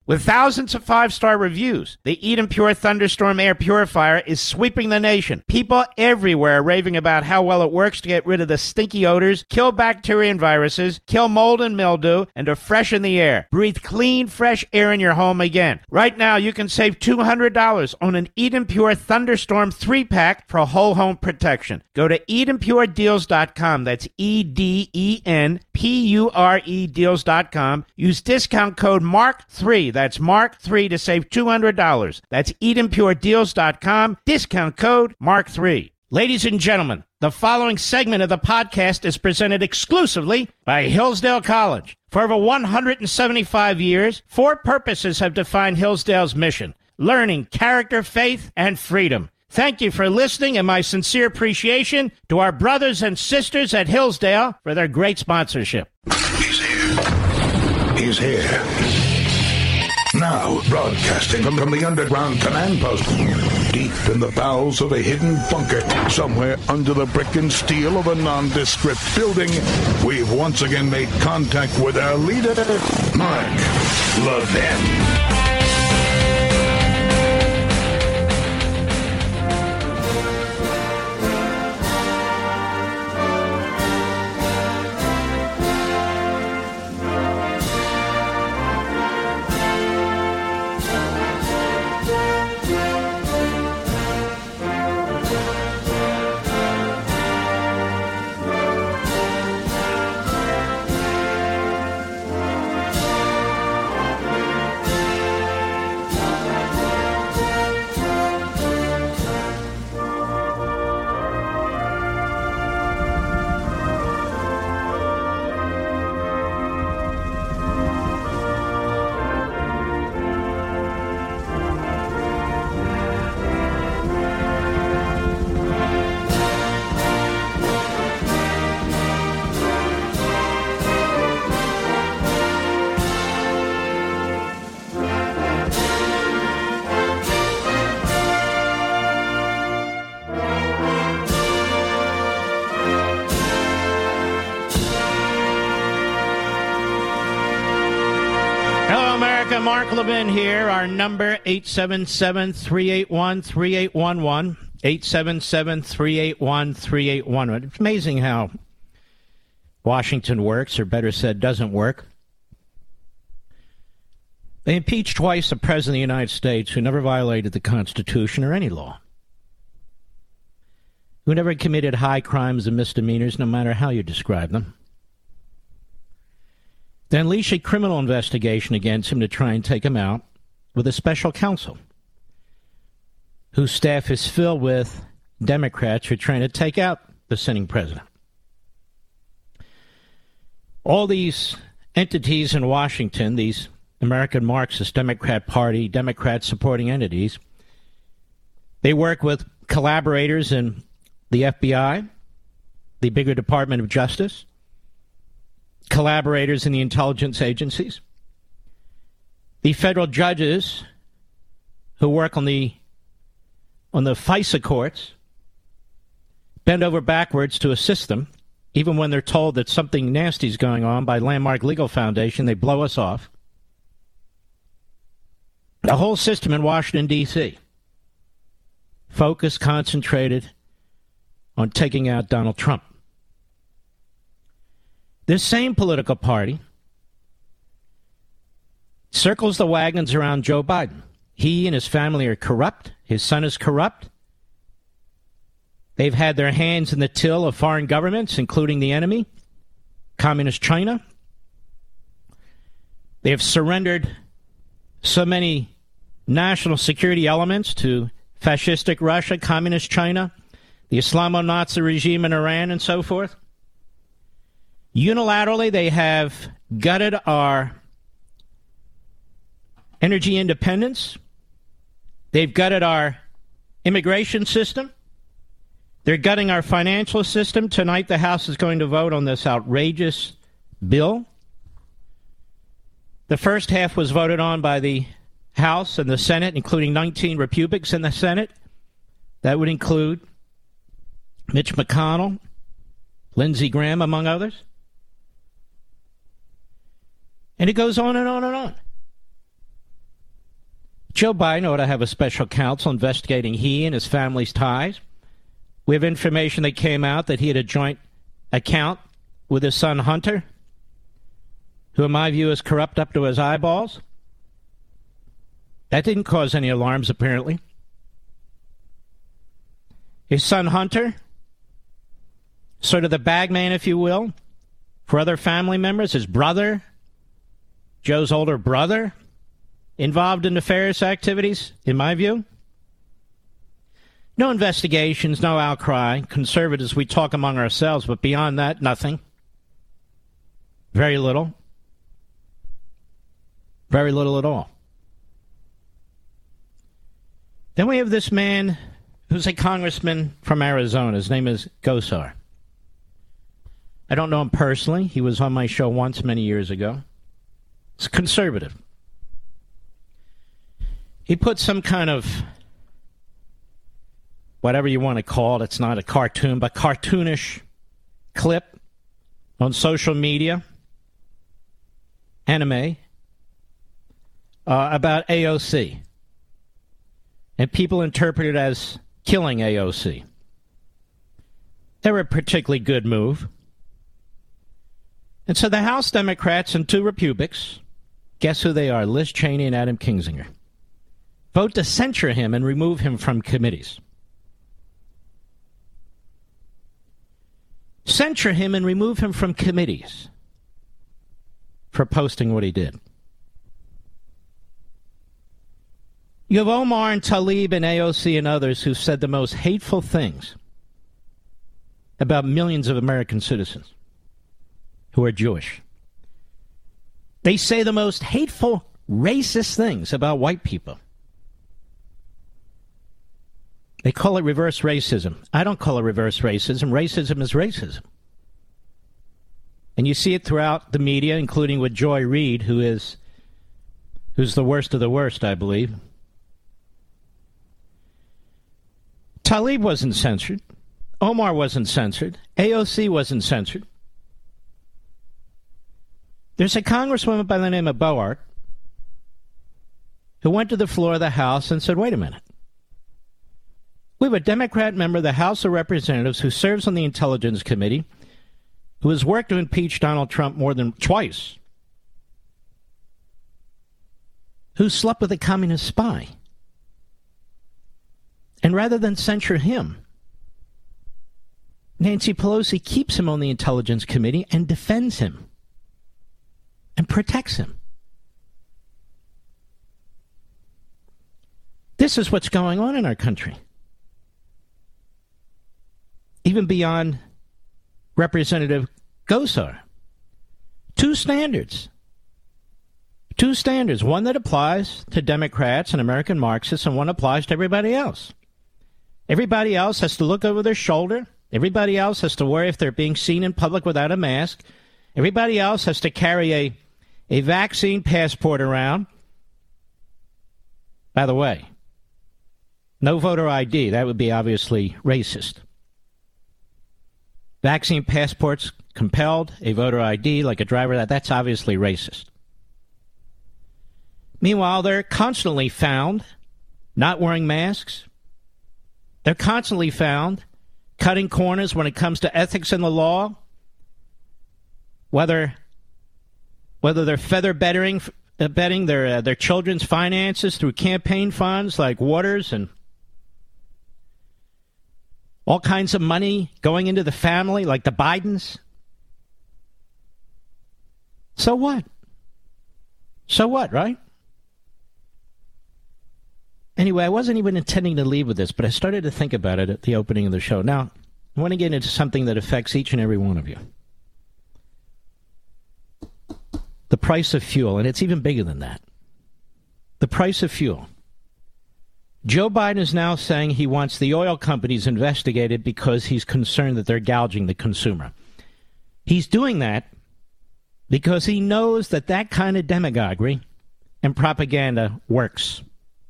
With thousands of 5-star reviews, the Eden Pure Thunderstorm Air Purifier is sweeping the nation. People everywhere are raving about how well it works to get rid of the stinky odors, kill bacteria and viruses, kill mold and mildew, and to freshen the air. Breathe clean, fresh air in your home again. Right now, you can save $200 on an Eden Pure Thunderstorm 3-pack for whole home protection. Go to EdenPureDeals.com. That's EdenPure Deals.com. Use discount code MARK3. That's MARK3 to save $200. That's EdenPureDeals.com. Discount code MARK3. Ladies and gentlemen, the following segment of the podcast is presented exclusively by Hillsdale College. For over 175 years, 4 purposes have defined Hillsdale's mission: learning, character, faith, and freedom. Thank you for listening, and my sincere appreciation to our brothers and sisters at Hillsdale for their great sponsorship. He's here. He's here. Now, broadcasting from the underground command post, deep in the bowels of a hidden bunker, somewhere under the brick and steel of a nondescript building, we've once again made contact with our leader, Mark Levin. Mark Levin here. Our number, 877-381-3811. 877-381-3811. It's amazing how Washington works, or better said, doesn't work. They impeached twice the President of the United States who never violated the Constitution or any law, who never committed high crimes and misdemeanors, no matter how you describe them. They unleash a criminal investigation against him to try and take him out with a special counsel whose staff is filled with Democrats who are trying to take out the sitting president. All these entities in Washington, these American Marxist Democrat Party, Democrat-supporting entities, they work with collaborators in the FBI, the bigger Department of Justice, collaborators in the intelligence agencies, the federal judges who work on the FISA courts, bend over backwards to assist them. Even when they're told that something nasty is going on by Landmark Legal Foundation, they blow us off. The whole system in Washington, D.C., focused, concentrated on taking out Donald Trump. This same political party circles the wagons around Joe Biden. He and his family are corrupt. His son is corrupt. They've had their hands in the till of foreign governments, including the enemy, Communist China. They have surrendered so many national security elements to fascistic Russia, Communist China, the Islamo-Nazi regime in Iran, and so forth. Unilaterally, they have gutted our energy independence. They've gutted our immigration system. They're gutting our financial system. Tonight, the House is going to vote on this outrageous bill. The first half was voted on by the House and the Senate, including 19 Republicans in the Senate. That would include Mitch McConnell, Lindsey Graham, among others. And it goes on and on and on. Joe Biden ought to have a special counsel investigating he and his family's ties. We have information that came out that he had a joint account with his son Hunter, who in my view is corrupt up to his eyeballs. That didn't cause any alarms, apparently. His son Hunter, sort of the bag man, if you will, for other family members, his brother, Joe's older brother, involved in nefarious activities, in my view. No investigations, no outcry. Conservatives, we talk among ourselves, but beyond that, nothing. Very little. Very little at all. Then we have this man who's a congressman from Arizona. His name is Gosar. I don't know him personally. He was on my show once many years ago. He's conservative. He put some kind of, whatever you want to call it, it's not a cartoon, but cartoonish clip on social media, anime, about AOC. And people interpret it as killing AOC. They were a particularly good move. And so the House Democrats and two Republicans, guess who they are? Liz Cheney and Adam Kinzinger, vote to censure him and remove him from committees. Censure him and remove him from committees for posting what he did. You have Omar and Tlaib and AOC and others who said the most hateful things about millions of American citizens who are Jewish. They say the most hateful, racist things about white people. They call it reverse racism. I don't call it reverse racism. Racism is racism. And you see it throughout the media, including with Joy Reid, who's the worst of the worst, I believe. Tlaib wasn't censored. Omar wasn't censored. AOC wasn't censored. There's a congresswoman by the name of Boart who went to the floor of the House and said, wait a minute. We have a Democrat member of the House of Representatives who serves on the Intelligence Committee who has worked to impeach Donald Trump more than twice, who slept with a communist spy. And rather than censure him, Nancy Pelosi keeps him on the Intelligence Committee and defends him and protects him. This is what's going on in our country. Even beyond Representative Gosar. Two standards. One that applies to Democrats and American Marxists, and one applies to everybody else. Everybody else has to look over their shoulder. Everybody else has to worry if they're being seen in public without a mask. Everybody else has to carry a vaccine passport around. By the way, no voter ID. That would be obviously racist. Vaccine passports compelled, a voter ID like a driver, that's obviously racist. Meanwhile, they're constantly found not wearing masks. They're constantly found cutting corners when it comes to ethics in the law, whether they're feather betting their children's finances through campaign funds like Waters and all kinds of money going into the family like the Bidens. So what? So what, right? Anyway, I wasn't even intending to leave with this, but I started to think about it at the opening of the show. Now, I want to get into something that affects each and every one of you. The price of fuel, and it's even bigger than that. The price of fuel. Joe Biden is now saying he wants the oil companies investigated because he's concerned that they're gouging the consumer. He's doing that because he knows that that kind of demagoguery and propaganda works.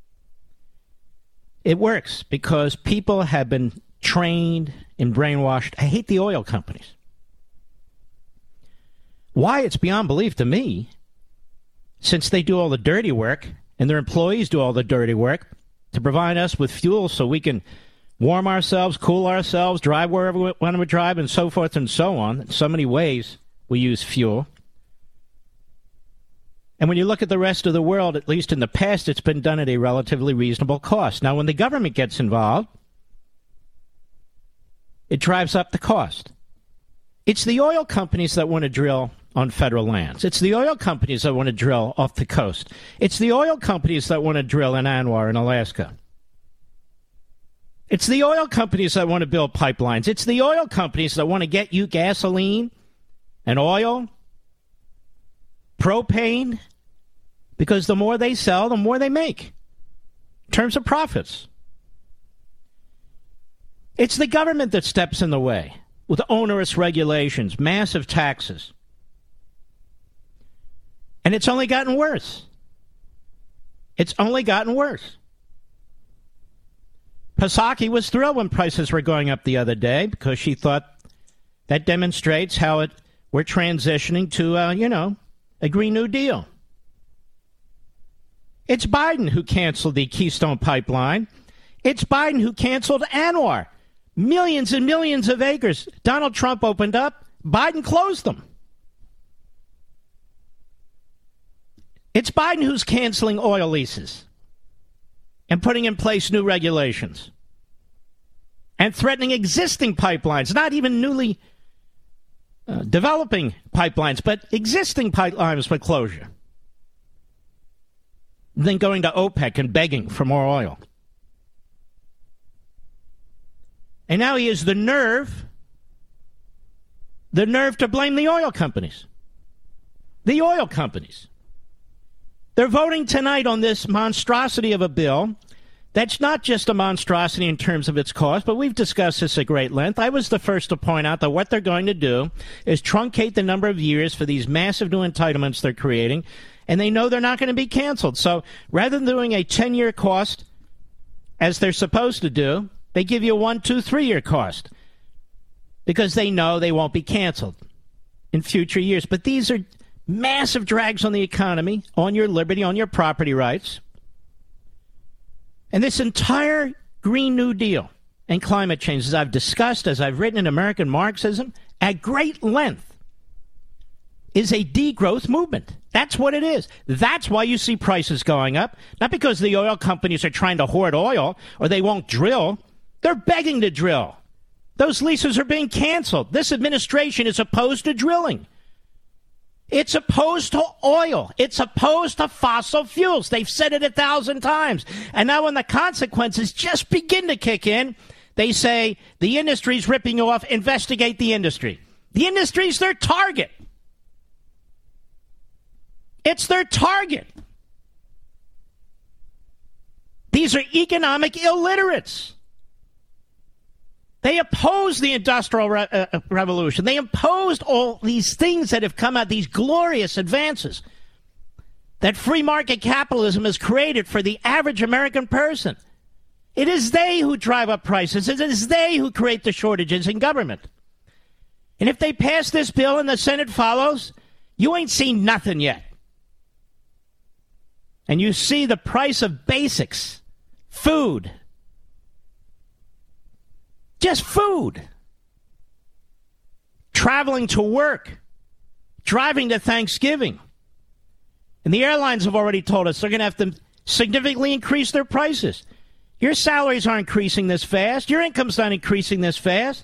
It works because people have been trained and brainwashed. I hate the oil companies. Why? It's beyond belief to me, since they do all the dirty work and their employees do all the dirty work to provide us with fuel so we can warm ourselves, cool ourselves, drive wherever we want to drive, and so forth and so on. In so many ways we use fuel. And when you look at the rest of the world, at least in the past, it's been done at a relatively reasonable cost. Now, when the government gets involved, it drives up the cost. It's the oil companies that want to drill on federal lands. It's the oil companies that want to drill off the coast. It's the oil companies that want to drill in ANWR in Alaska. It's the oil companies that want to build pipelines. It's the oil companies that want to get you gasoline and oil, propane, because the more they sell, the more they make in terms of profits. It's the government that steps in the way with onerous regulations, massive taxes. And it's only gotten worse. It's only gotten worse. Psaki was thrilled when prices were going up the other day because she thought that demonstrates how we're transitioning to, a Green New Deal. It's Biden who canceled the Keystone Pipeline. It's Biden who canceled ANWR. Millions and millions of acres. Donald Trump opened up. Biden closed them. It's Biden who's canceling oil leases and putting in place new regulations and threatening existing pipelines, not even newly developing pipelines, but existing pipelines with closure. Then going to OPEC and begging for more oil. And now he has the nerve to blame the oil companies. The oil companies. They're voting tonight on this monstrosity of a bill that's not just a monstrosity in terms of its cost, but we've discussed this at great length. I was the first to point out that what they're going to do is truncate the number of years for these massive new entitlements they're creating, and they know they're not going to be canceled. So rather than doing a 10-year cost, as they're supposed to do, they give you a 1, 2, 3-year cost because they know they won't be canceled in future years. But these are massive drags on the economy, on your liberty, on your property rights. And this entire Green New Deal and climate change, as I've discussed, as I've written in American Marxism, at great length, is a degrowth movement. That's what it is. That's why you see prices going up. Not because the oil companies are trying to hoard oil or they won't drill. They're begging to drill. Those leases are being canceled. This administration is opposed to drilling. It's opposed to oil. It's opposed to fossil fuels. They've said it 1,000 times. And now when the consequences just begin to kick in, they say the industry's ripping you off. Investigate the industry. The industry's their target. It's their target. These are economic illiterates. They opposed the Industrial Revolution. They opposed all these things that have come out, these glorious advances that free market capitalism has created for the average American person. It is they who drive up prices. It is they who create the shortages in government. And if they pass this bill and the Senate follows, you ain't seen nothing yet. And you see the price of basics, food, just food, traveling to work, driving to Thanksgiving. And the airlines have already told us they're going to have to significantly increase their prices. Your salaries aren't increasing this fast. Your income's not increasing this fast.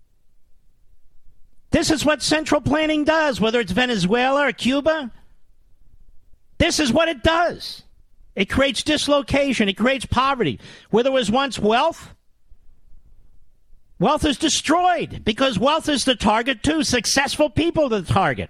This is what central planning does, whether it's Venezuela or Cuba. This is what it does. It creates dislocation. It creates poverty. Where there was once wealth, wealth is destroyed because wealth is the target too. Successful people are the target.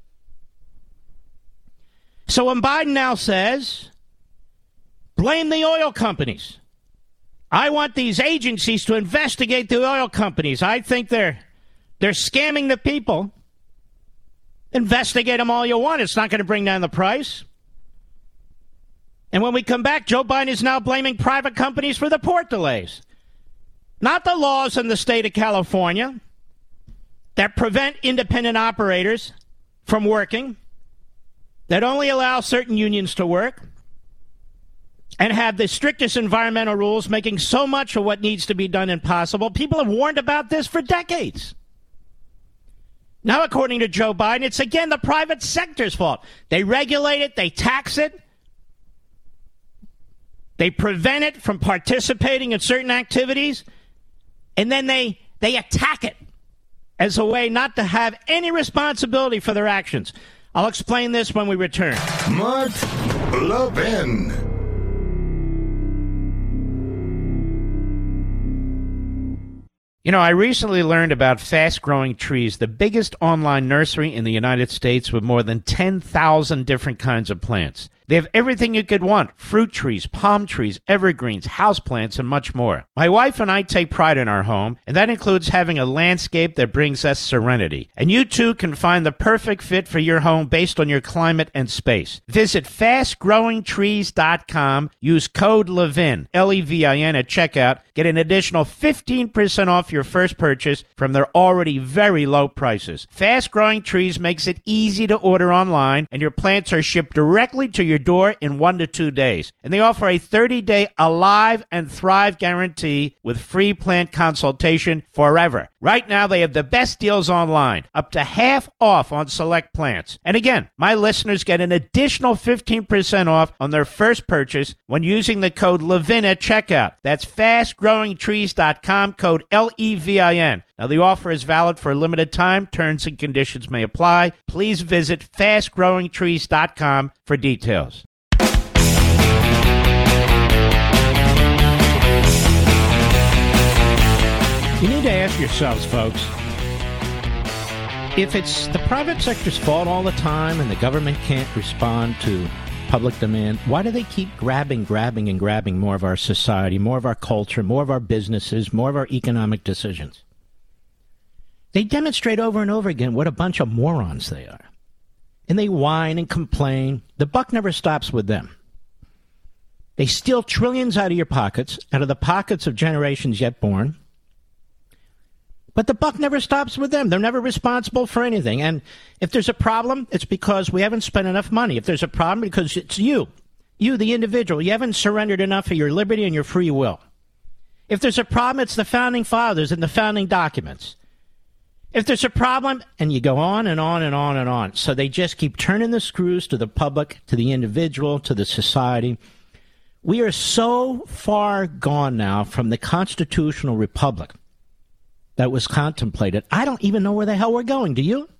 So when Biden now says, blame the oil companies. I want these agencies to investigate the oil companies. I think they're scamming the people. Investigate them all you want. It's not going to bring down the price. And when we come back, Joe Biden is now blaming private companies for the port delays. Not the laws in the state of California that prevent independent operators from working, that only allow certain unions to work. and have the strictest environmental rules, making so much of what needs to be done impossible. People have warned about this for decades. Now, according to Joe Biden, it's again the private sector's fault. They regulate it, they tax it, they prevent it from participating in certain activities, and then they attack it as a way not to have any responsibility for their actions. I'll explain this when we return. Mark Levin. You know, I recently learned about Fast Growing Trees, the biggest online nursery in the United States with more than 10,000 different kinds of plants. They have everything you could want: fruit trees, palm trees, evergreens, houseplants, and much more. My wife and I take pride in our home, and that includes having a landscape that brings us serenity. And you too can find the perfect fit for your home based on your climate and space. Visit fastgrowingtrees.com. Use code LEVIN, L-E-V-I-N, at checkout. Get an additional 15% off your first purchase from their already very low prices. Fast Growing Trees makes it easy to order online, and your plants are shipped directly to your door in 1 to 2 days. And they offer a 30-day Alive and Thrive guarantee with free plant consultation forever. Right now, they have the best deals online, up to half off on select plants. And again, my listeners get an additional 15% off on their first purchase when using the code LEVIN at checkout. That's fastgrowingtrees.com, code LEVIN. Now, the offer is valid for a limited time. Terms and conditions may apply. Please visit fastgrowingtrees.com for details. You need to ask yourselves, folks, if it's the private sector's fault all the time and the government can't respond to public demand, why do they keep grabbing more of our society, more of our culture, more of our businesses, more of our economic decisions? They demonstrate over and over again what a bunch of morons they are. And they whine and complain. The buck never stops with them. They steal trillions out of your pockets, out of the pockets of generations yet born. But the buck never stops with them. They're never responsible for anything. And if there's a problem, it's because we haven't spent enough money. If there's a problem, because it's you, the individual. You haven't surrendered enough of your liberty and your free will. If there's a problem, it's the founding fathers and the founding documents. If there's a problem, and you go on and on and on and on. So they just keep turning the screws to the public, to the individual, to the society. We are so far gone now from the constitutional republic that was contemplated. I don't even know where the hell we're going. Do you?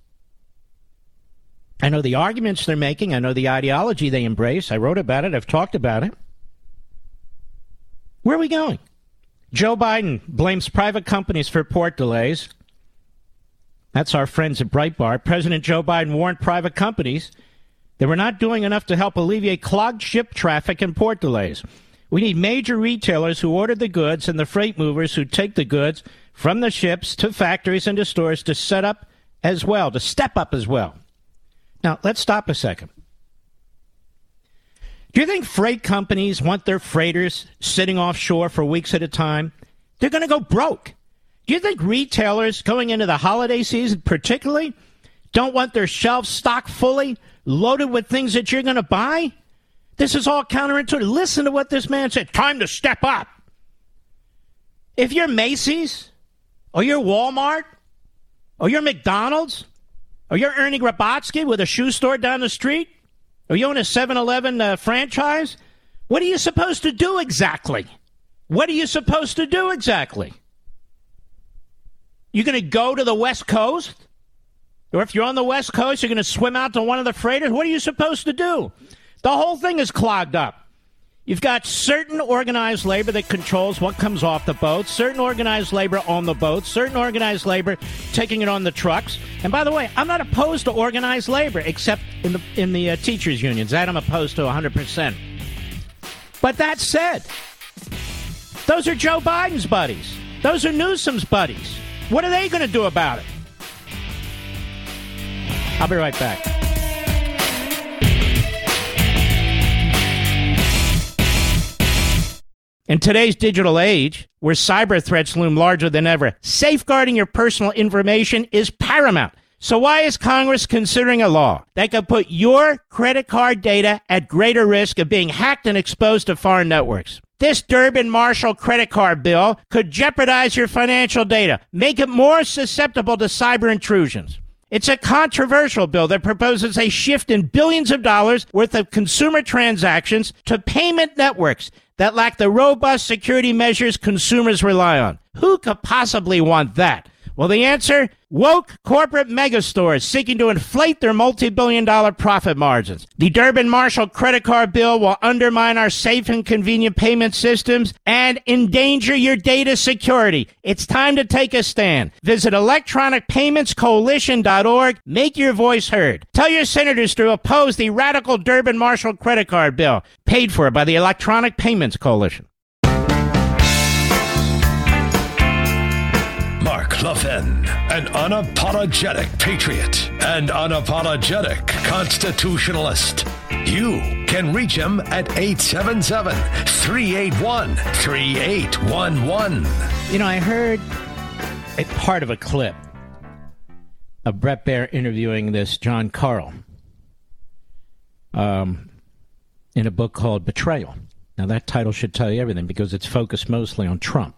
I know the arguments they're making. I know the ideology they embrace. I wrote about it. I've talked about it. Where are we going? Joe Biden blames private companies for port delays. That's our friends at Breitbart. President Joe Biden warned private companies they were not doing enough to help alleviate clogged ship traffic and port delays. We need major retailers who order the goods and the freight movers who take the goods from the ships to factories and to stores to step up as well. Now, let's stop a second. Do you think freight companies want their freighters sitting offshore for weeks at a time? They're going to go broke. Do you think retailers going into the holiday season particularly don't want their shelves stocked fully, loaded with things that you're going to buy? This is all counterintuitive. Listen to what this man said. Time to step up. If you're Macy's, or you're Walmart, or you're McDonald's, or you're Ernie Grabotsky with a shoe store down the street, or you own a 7-Eleven franchise, what are you supposed to do exactly? You're going to go to the West Coast? Or if you're on the West Coast, you're going to swim out to one of the freighters? What are you supposed to do? The whole thing is clogged up. You've got certain organized labor that controls what comes off the boat, certain organized labor on the boats, certain organized labor taking it on the trucks. And by the way, I'm not opposed to organized labor, except in the teachers' unions. That I'm opposed to 100%. But that said, those are Joe Biden's buddies. Those are Newsom's buddies. What are they going to do about it? I'll be right back. In today's digital age, where cyber threats loom larger than ever, safeguarding your personal information is paramount. So why is Congress considering a law that could put your credit card data at greater risk of being hacked and exposed to foreign networks? This Durbin-Marshall credit card bill could jeopardize your financial data, make it more susceptible to cyber intrusions. It's a controversial bill that proposes a shift in billions of dollars worth of consumer transactions to payment networks that lack the robust security measures consumers rely on. Who could possibly want that? Well, the answer? Woke corporate megastores seeking to inflate their multi-billion-dollar profit margins. The Durbin-Marshall credit card bill will undermine our safe and convenient payment systems and endanger your data security. It's time to take a stand. Visit electronicpaymentscoalition.org. Make your voice heard. Tell your senators to oppose the radical Durbin-Marshall credit card bill, paid for by the Electronic Payments Coalition. Mark Levin, an unapologetic patriot and unapologetic constitutionalist. You can reach him at 877-381-3811. You know, I heard a part of a clip of Bret Baier interviewing this Jon Karl in a book called Betrayal. Now, that title should tell you everything because it's focused mostly on Trump.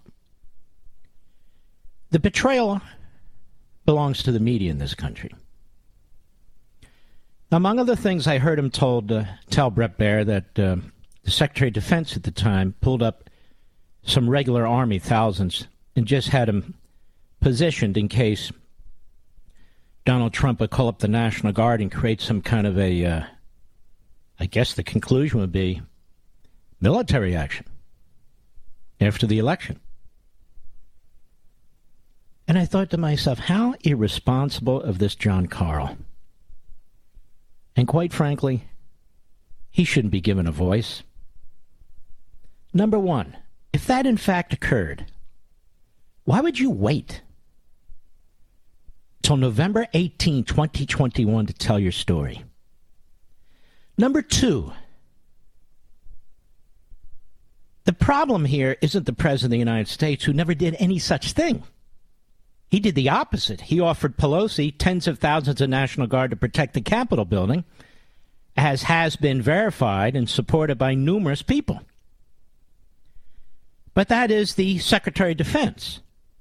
The betrayal belongs to the media in this country. Among other things, I heard him tell Bret Baier that the Secretary of Defense at the time pulled up some regular Army thousands and just had him positioned in case Donald Trump would call up the National Guard and create some kind of a, I guess the conclusion would be military action after the election. And I thought to myself, how irresponsible of this Jon Karl. And quite frankly, he shouldn't be given a voice. Number one, if that in fact occurred, why would you wait till November 18, 2021 to tell your story? Number two, the problem here isn't the President of the United States, who never did any such thing. He did the opposite. He offered Pelosi tens of thousands of National Guard to protect the Capitol building, as has been verified and supported by numerous people. But that is the Secretary of Defense.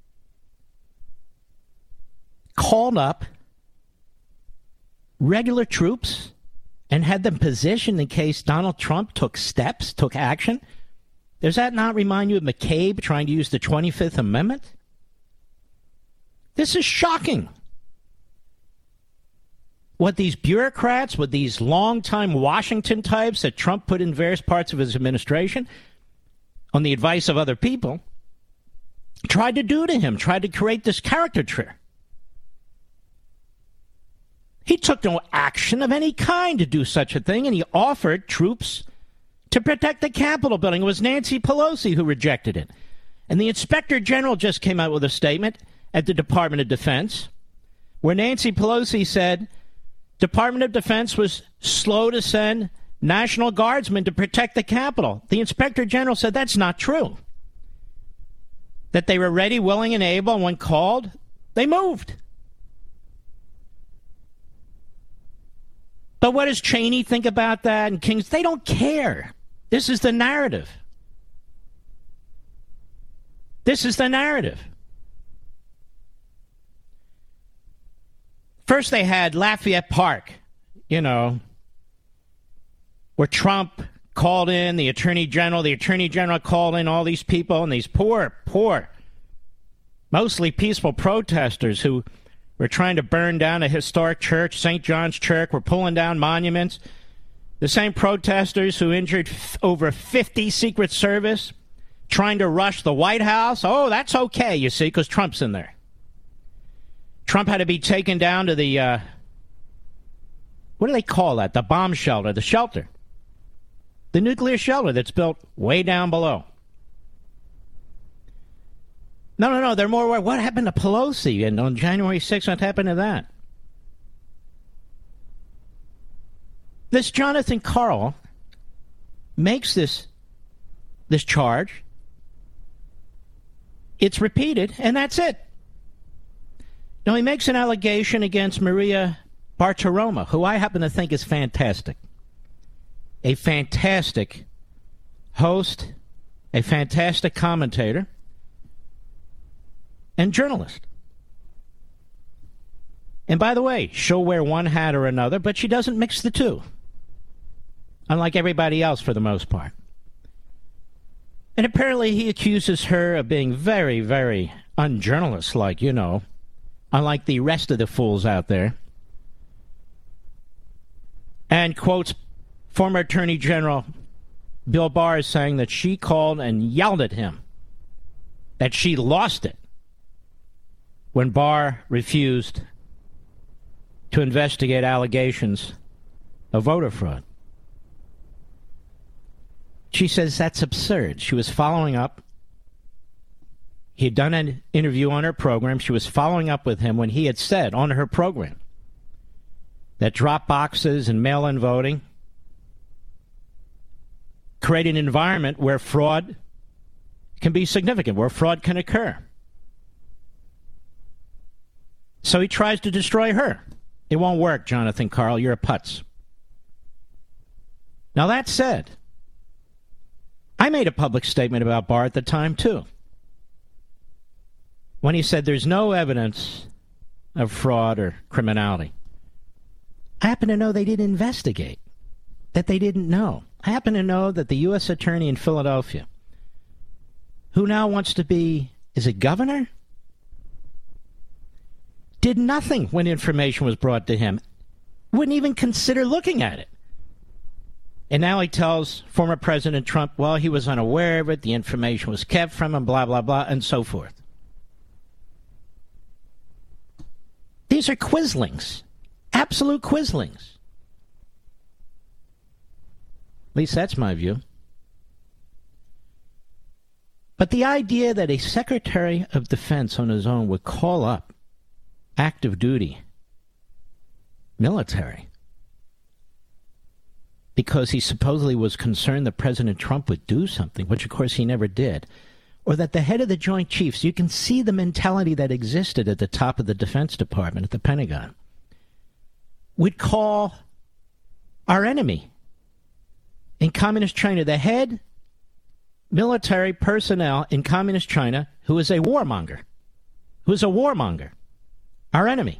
Called up regular troops and had them positioned in case Donald Trump took action. Does that not remind you of McCabe trying to use the 25th Amendment? This is shocking. What these bureaucrats, what these longtime Washington types that Trump put in various parts of his administration, on the advice of other people, tried to do to him, tried to create this caricature. He took no action of any kind to do such a thing, and he offered troops to protect the Capitol building. It was Nancy Pelosi who rejected it. And the Inspector General just came out with a statement at the Department of Defense, where Nancy Pelosi said Department of Defense was slow to send National Guardsmen to protect the Capitol. The Inspector General said that's not true. That they were ready, willing, and able, and when called, they moved. But what does Cheney think about that? And Kings, they don't care. This is the narrative. This is the narrative. First they had Lafayette Park, where Trump called in the Attorney General. The Attorney General called in all these people, and these poor, mostly peaceful protesters who were trying to burn down a historic church, St. John's Church, were pulling down monuments. The same protesters who injured over 50 Secret Service, trying to rush the White House. Oh, that's okay, you see, because Trump's in there. Trump had to be taken down to the, what do they call that? The bomb shelter, the shelter. The nuclear shelter that's built way down below. No, they're more worried. What happened to Pelosi? And on January 6th, what happened to that? This Jonathan Karl makes this charge. It's repeated, and that's it. Now, he makes an allegation against Maria Bartiromo, who I happen to think is fantastic. A fantastic host, a fantastic commentator, and journalist. And by the way, she'll wear one hat or another, but she doesn't mix the two, unlike everybody else for the most part. And apparently he accuses her of being very, very unjournalist-like, you know, unlike the rest of the fools out there. And quotes former Attorney General Bill Barr as saying that she called and yelled at him, that she lost it when Barr refused to investigate allegations of voter fraud. She says that's absurd. She was following up. He had done an interview on her program. She was following up with him when he had said on her program that drop boxes and mail-in voting create an environment where fraud can be significant, where fraud can occur. So he tries to destroy her. It won't work, Jonathan Karl. You're a putz. Now, that said, I made a public statement about Barr at the time, too, when he said there's no evidence of fraud or criminality. I happen to know they didn't investigate, that they didn't know. I happen to know that the U.S. Attorney in Philadelphia, who now wants to be, is it governor? Did nothing when information was brought to him. Wouldn't even consider looking at it. And now he tells former President Trump, well, he was unaware of it, the information was kept from him, blah, blah, blah, and so forth. These are quislings. Absolute quislings. At least that's my view. But the idea that a Secretary of Defense on his own would call up active duty military because he supposedly was concerned that President Trump would do something, which of course he never did, or that the head of the Joint Chiefs, you can see the mentality that existed at the top of the Defense Department, at the Pentagon, would call our enemy in Communist China, the head military personnel in Communist China, who is a warmonger, our enemy.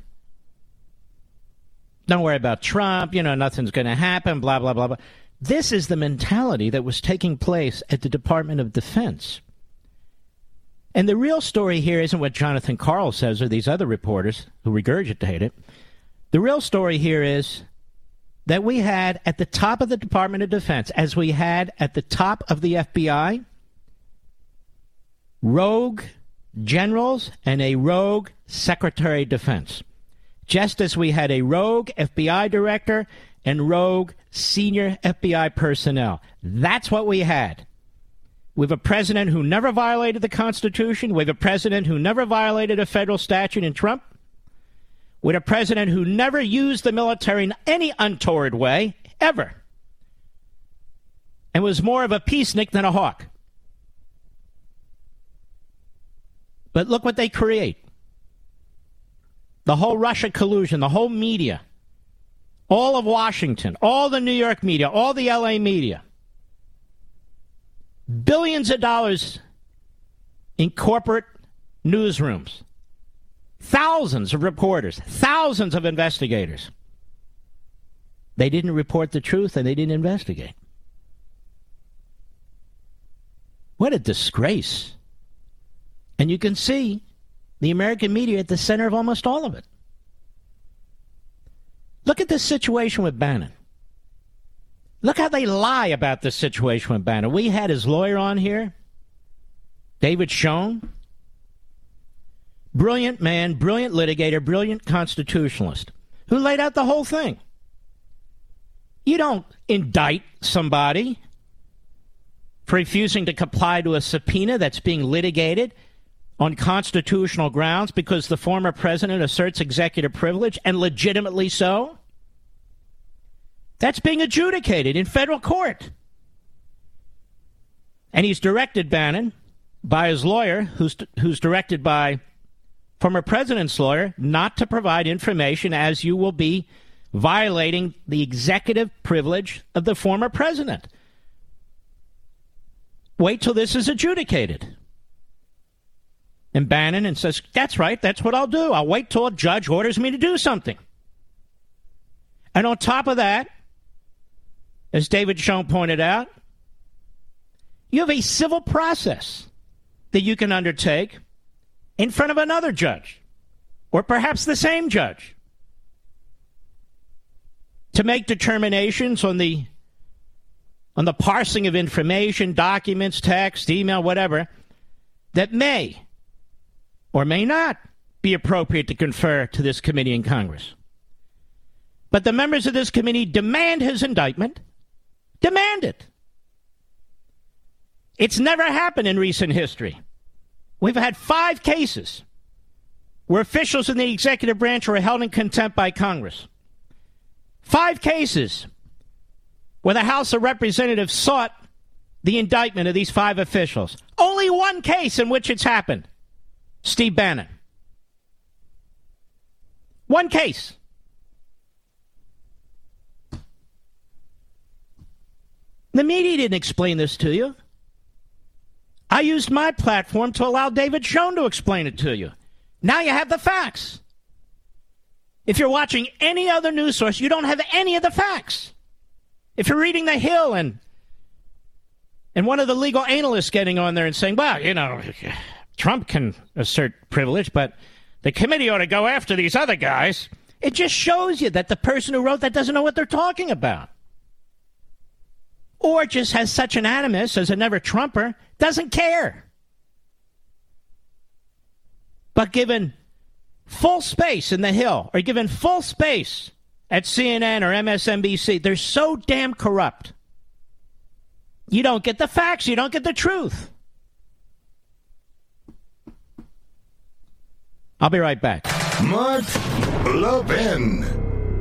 Don't worry about Trump, nothing's going to happen, blah, blah, blah, blah. This is the mentality that was taking place at the Department of Defense. And the real story here isn't what Jonathan Karl says or these other reporters who regurgitate it. The real story here is that we had at the top of the Department of Defense, as we had at the top of the FBI, rogue generals and a rogue Secretary of Defense. Just as we had a rogue FBI director and rogue senior FBI personnel. That's what we had. We have a president who never violated the Constitution. We have a president who never violated a federal statute in Trump. We have a president who never used the military in any untoward way, ever. And was more of a peacenik than a hawk. But look what they create. The whole Russia collusion, the whole media, all of Washington, all the New York media, all the LA media. Billions of dollars in corporate newsrooms. Thousands of reporters, thousands of investigators. They didn't report the truth and they didn't investigate. What a disgrace. And you can see the American media at the center of almost all of it. Look at this situation with Bannon. Look how they lie about this situation with Bannon. We had his lawyer on here, David Schoen. Brilliant man, brilliant litigator, brilliant constitutionalist, who laid out the whole thing. You don't indict somebody for refusing to comply to a subpoena that's being litigated on constitutional grounds because the former president asserts executive privilege, and legitimately so. That's being adjudicated in federal court. And he's directed, Bannon, by his lawyer, who's directed by former president's lawyer, not to provide information, as you will be violating the executive privilege of the former president. Wait till this is adjudicated. And Bannon says, that's right, that's what I'll do. I'll wait till a judge orders me to do something. And on top of that, as David Schoen pointed out, you have a civil process that you can undertake in front of another judge, or perhaps the same judge, to make determinations on the parsing of information, documents, text, email, whatever, that may or may not be appropriate to confer to this committee in Congress. But the members of this committee demand his indictment. Demand it. It's never happened in recent history. We've had 5 cases where officials in the executive branch were held in contempt by Congress. 5 cases where the House of Representatives sought the indictment of these 5 officials. Only 1 case in which it's happened. Steve Bannon. 1 case. The media didn't explain this to you. I used my platform to allow David Schoen to explain it to you. Now you have the facts. If you're watching any other news source, you don't have any of the facts. If you're reading The Hill and one of the legal analysts getting on there and saying, well, you know, Trump can assert privilege, but the committee ought to go after these other guys, it just shows you that the person who wrote that doesn't know what they're talking about. Or just has such an animus as a never-Trumper, doesn't care. But given full space in The Hill, or given full space at CNN or MSNBC, they're so damn corrupt. You don't get the facts, you don't get the truth. I'll be right back. Mark Levin.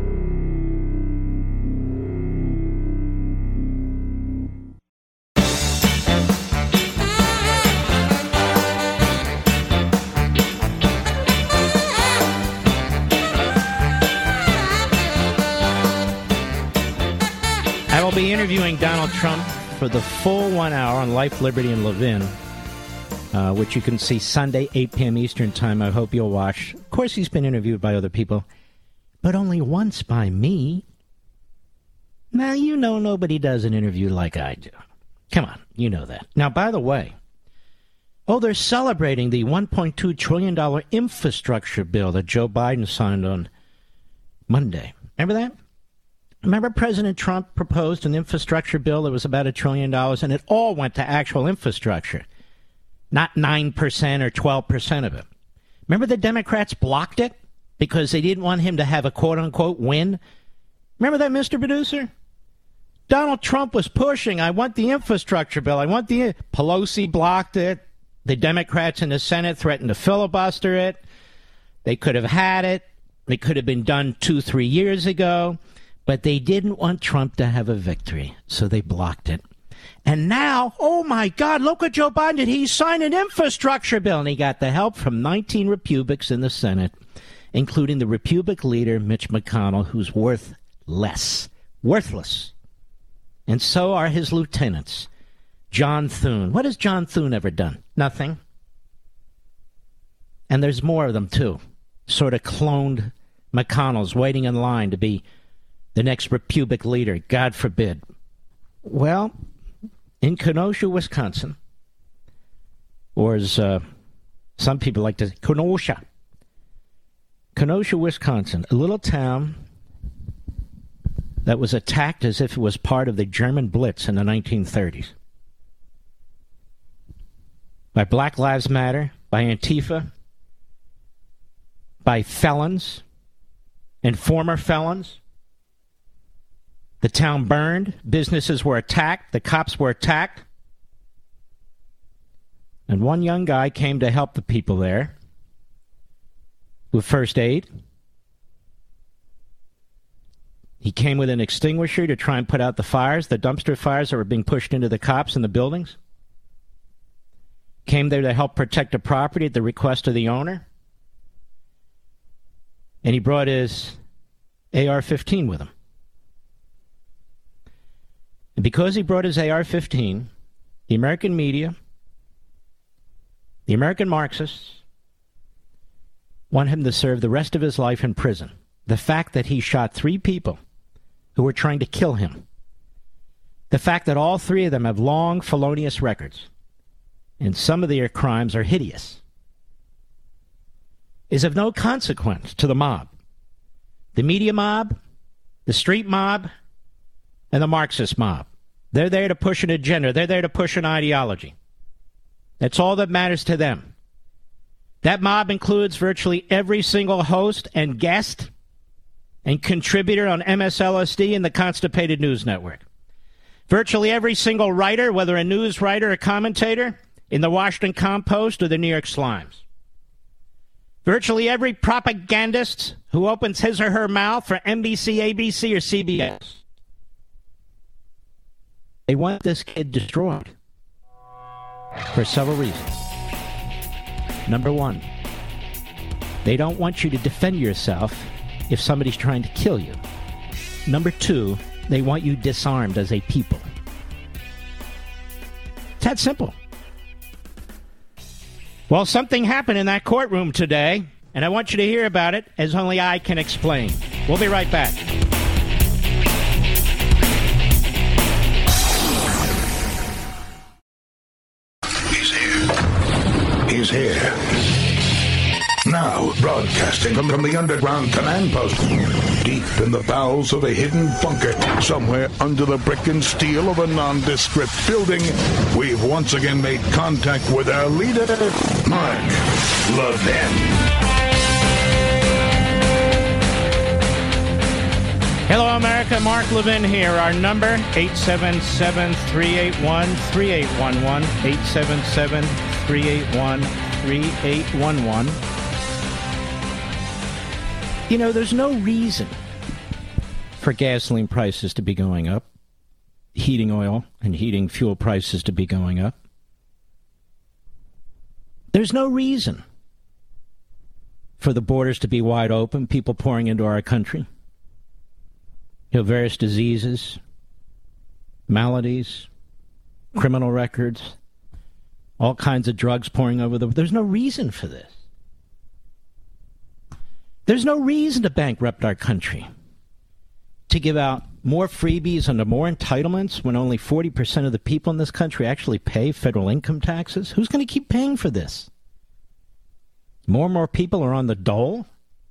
I will be interviewing Donald Trump for the full 1 hour on Life, Liberty, and Levin, which you can see Sunday, 8 p.m. Eastern Time. I hope you'll watch. Of course, he's been interviewed by other people, but only once by me. Now, you know nobody does an interview like I do. Come on, you know that. Now, by the way, they're celebrating the $1.2 trillion infrastructure bill that Joe Biden signed on Monday. Remember that? Remember President Trump proposed an infrastructure bill that was about $1 trillion, and it all went to actual infrastructure, not 9% or 12% of it. Remember the Democrats blocked it because they didn't want him to have a quote-unquote win? Remember that, Mr. Producer? Donald Trump was pushing, I want the infrastructure bill, Pelosi blocked it. The Democrats in the Senate threatened to filibuster it. They could have had it. It could have been done 2-3 years ago. But they didn't want Trump to have a victory, so they blocked it. And now, oh my God, look what Joe Biden did. He signed an infrastructure bill, and he got the help from 19 Republicans in the Senate, including the Republican leader, Mitch McConnell, who's worthless. And so are his lieutenants. John Thune. What has John Thune ever done? Nothing. And there's more of them, too. Sort of cloned McConnells waiting in line to be the next Republican leader, God forbid. Well, in Kenosha, Wisconsin, or as some people like to say, Kenosha, Wisconsin, a little town that was attacked as if it was part of the German Blitz in the 1930s. By Black Lives Matter, by Antifa, by felons and former felons. The town burned, businesses were attacked, the cops were attacked. And one young guy came to help the people there with first aid. He came with an extinguisher to try and put out the fires, the dumpster fires that were being pushed into the cops in the buildings. Came there to help protect the property at the request of the owner. And he brought his AR-15 with him. And because he brought his AR-15, the American media, the American Marxists, want him to serve the rest of his life in prison. The fact that he shot 3 people who were trying to kill him, the fact that all 3 of them have long, felonious records, and some of their crimes are hideous, is of no consequence to the mob. The media mob, the street mob, and the Marxist mob. They're there to push an agenda. They're there to push an ideology. That's all that matters to them. That mob includes virtually every single host and guest and contributor on MSLSD and the Constipated News Network. Virtually every single writer, whether a news writer or commentator, in the Washington Compost or the New York Slimes. Virtually every propagandist who opens his or her mouth for NBC, ABC, or CBS. They want this kid destroyed for several reasons. Number one, they don't want you to defend yourself if somebody's trying to kill you. Number two, they want you disarmed as a people. It's that simple. Well, something happened in that courtroom today, and I want you to hear about it as only I can explain. We'll be right back. He's here. Now, broadcasting from the underground command post, deep in the bowels of a hidden bunker, somewhere under the brick and steel of a nondescript building, we've once again made contact with our leader, Mark Levin. Hello, America. Mark Levin here. Our number, 877-381-3811, 877-381-3811. You know, there's no reason for gasoline prices to be going up, heating oil and heating fuel prices to be going up. There's no reason for the borders to be wide open, people pouring into our country. You know, various diseases, maladies, criminal records, all kinds of drugs pouring over the... There's no reason for this. There's no reason to bankrupt our country, to give out more freebies and more entitlements when only 40% of the people in this country actually pay federal income taxes. Who's going to keep paying for this? More and more people are on the dole.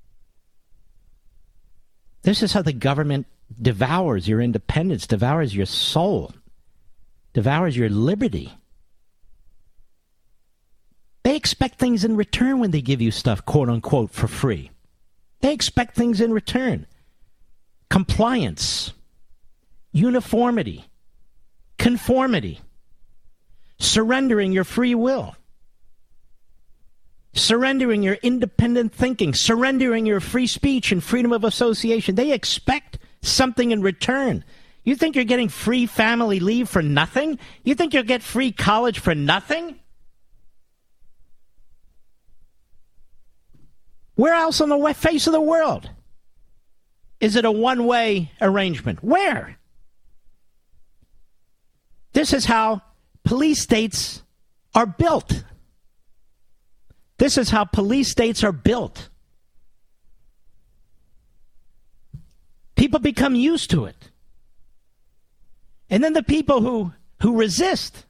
This is how the government devours your independence, devours your soul, devours your liberty. They expect things in return when they give you stuff, quote unquote, for free. They expect things in return. Compliance, uniformity, conformity, surrendering your free will, surrendering your independent thinking, surrendering your free speech and freedom of association. They expect something in return. You think you're getting free family leave for nothing? You think you'll get free college for nothing? Where else on the face of the world is it a one-way arrangement? Where? This is how police states are built. This is how police states are built. People become used to it. And then the people who resist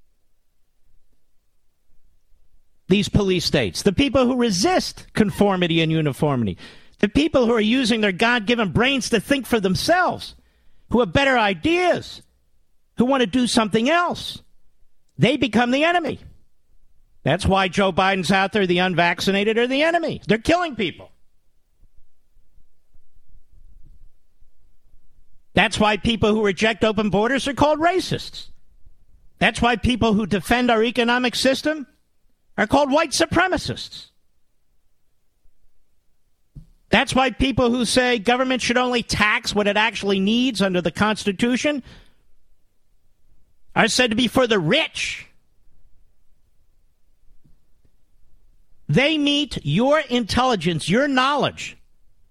these police states, the people who resist conformity and uniformity, the people who are using their God-given brains to think for themselves, who have better ideas, who want to do something else, they become the enemy. That's why Joe Biden's out there. The unvaccinated are the enemy. They're killing people. That's why people who reject open borders are called racists. That's why people who defend our economic system are called white supremacists. That's why people who say government should only tax what it actually needs under the Constitution are said to be for the rich. They meet your intelligence, your knowledge,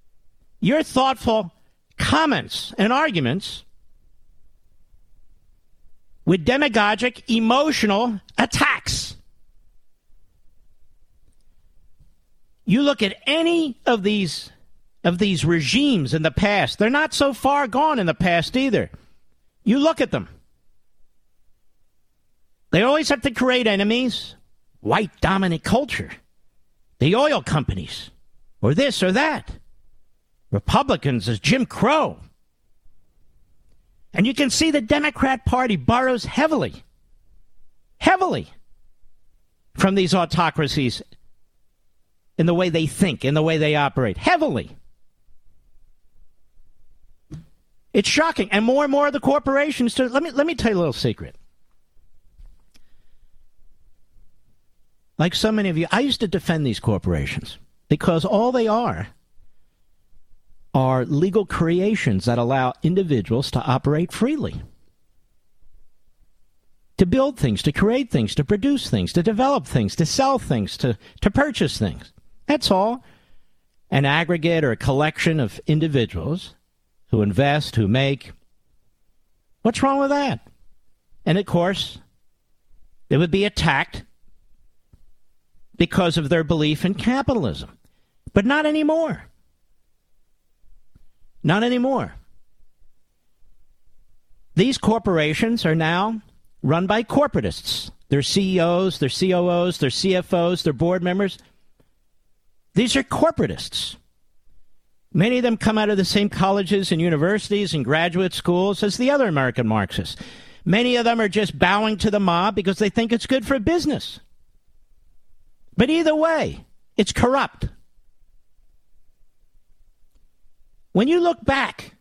your thoughtful comments and arguments with demagogic, emotional attacks. You look at any of these regimes in the past, they're not so far gone in the past either. You look at them. They always have to create enemies. White dominant culture. The oil companies. Or this or that. Republicans as Jim Crow. And you can see the Democrat Party borrows heavily from these autocracies in the way they think, in the way they operate. Heavily. It's shocking. And more of the corporations. Let me tell you a little secret. Like so many of you, I used to defend these corporations because all they are legal creations that allow individuals to operate freely. To build things, to create things, to produce things, to develop things, to sell things, to purchase things. That's all. An aggregate or a collection of individuals who invest, who make. What's wrong with that? And of course, they would be attacked because of their belief in capitalism. But not anymore. Not anymore. These corporations are now run by corporatists. Their CEOs, their COOs, their CFOs, their board members. These are corporatists. Many of them come out of the same colleges and universities and graduate schools as the other American Marxists. Many of them are just bowing to the mob because they think it's good for business. But either way, it's corrupt. When you look back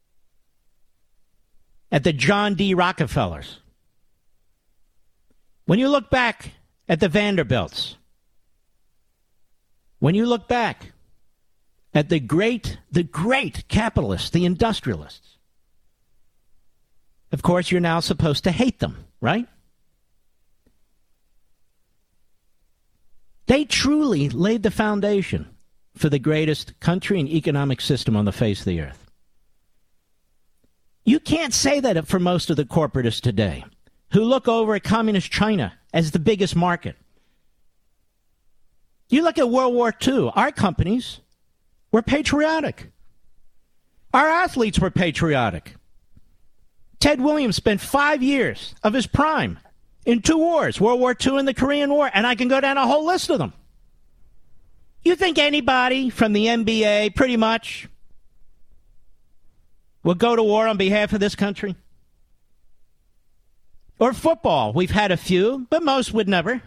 at the John D. Rockefellers, when you look back at the Vanderbilts, when you look back at the great capitalists, the industrialists, of course, you're now supposed to hate them, right? They truly laid the foundation for the greatest country and economic system on the face of the earth. You can't say that for most of the corporatists today who look over at communist China as the biggest market. You look at World War II, our companies were patriotic. Our athletes were patriotic. Ted Williams spent 5 years of his prime in 2 wars, World War II and the Korean War, and I can go down a whole list of them. You think anybody from the NBA, pretty much, will go to war on behalf of this country? Or football, we've had a few, but most would never.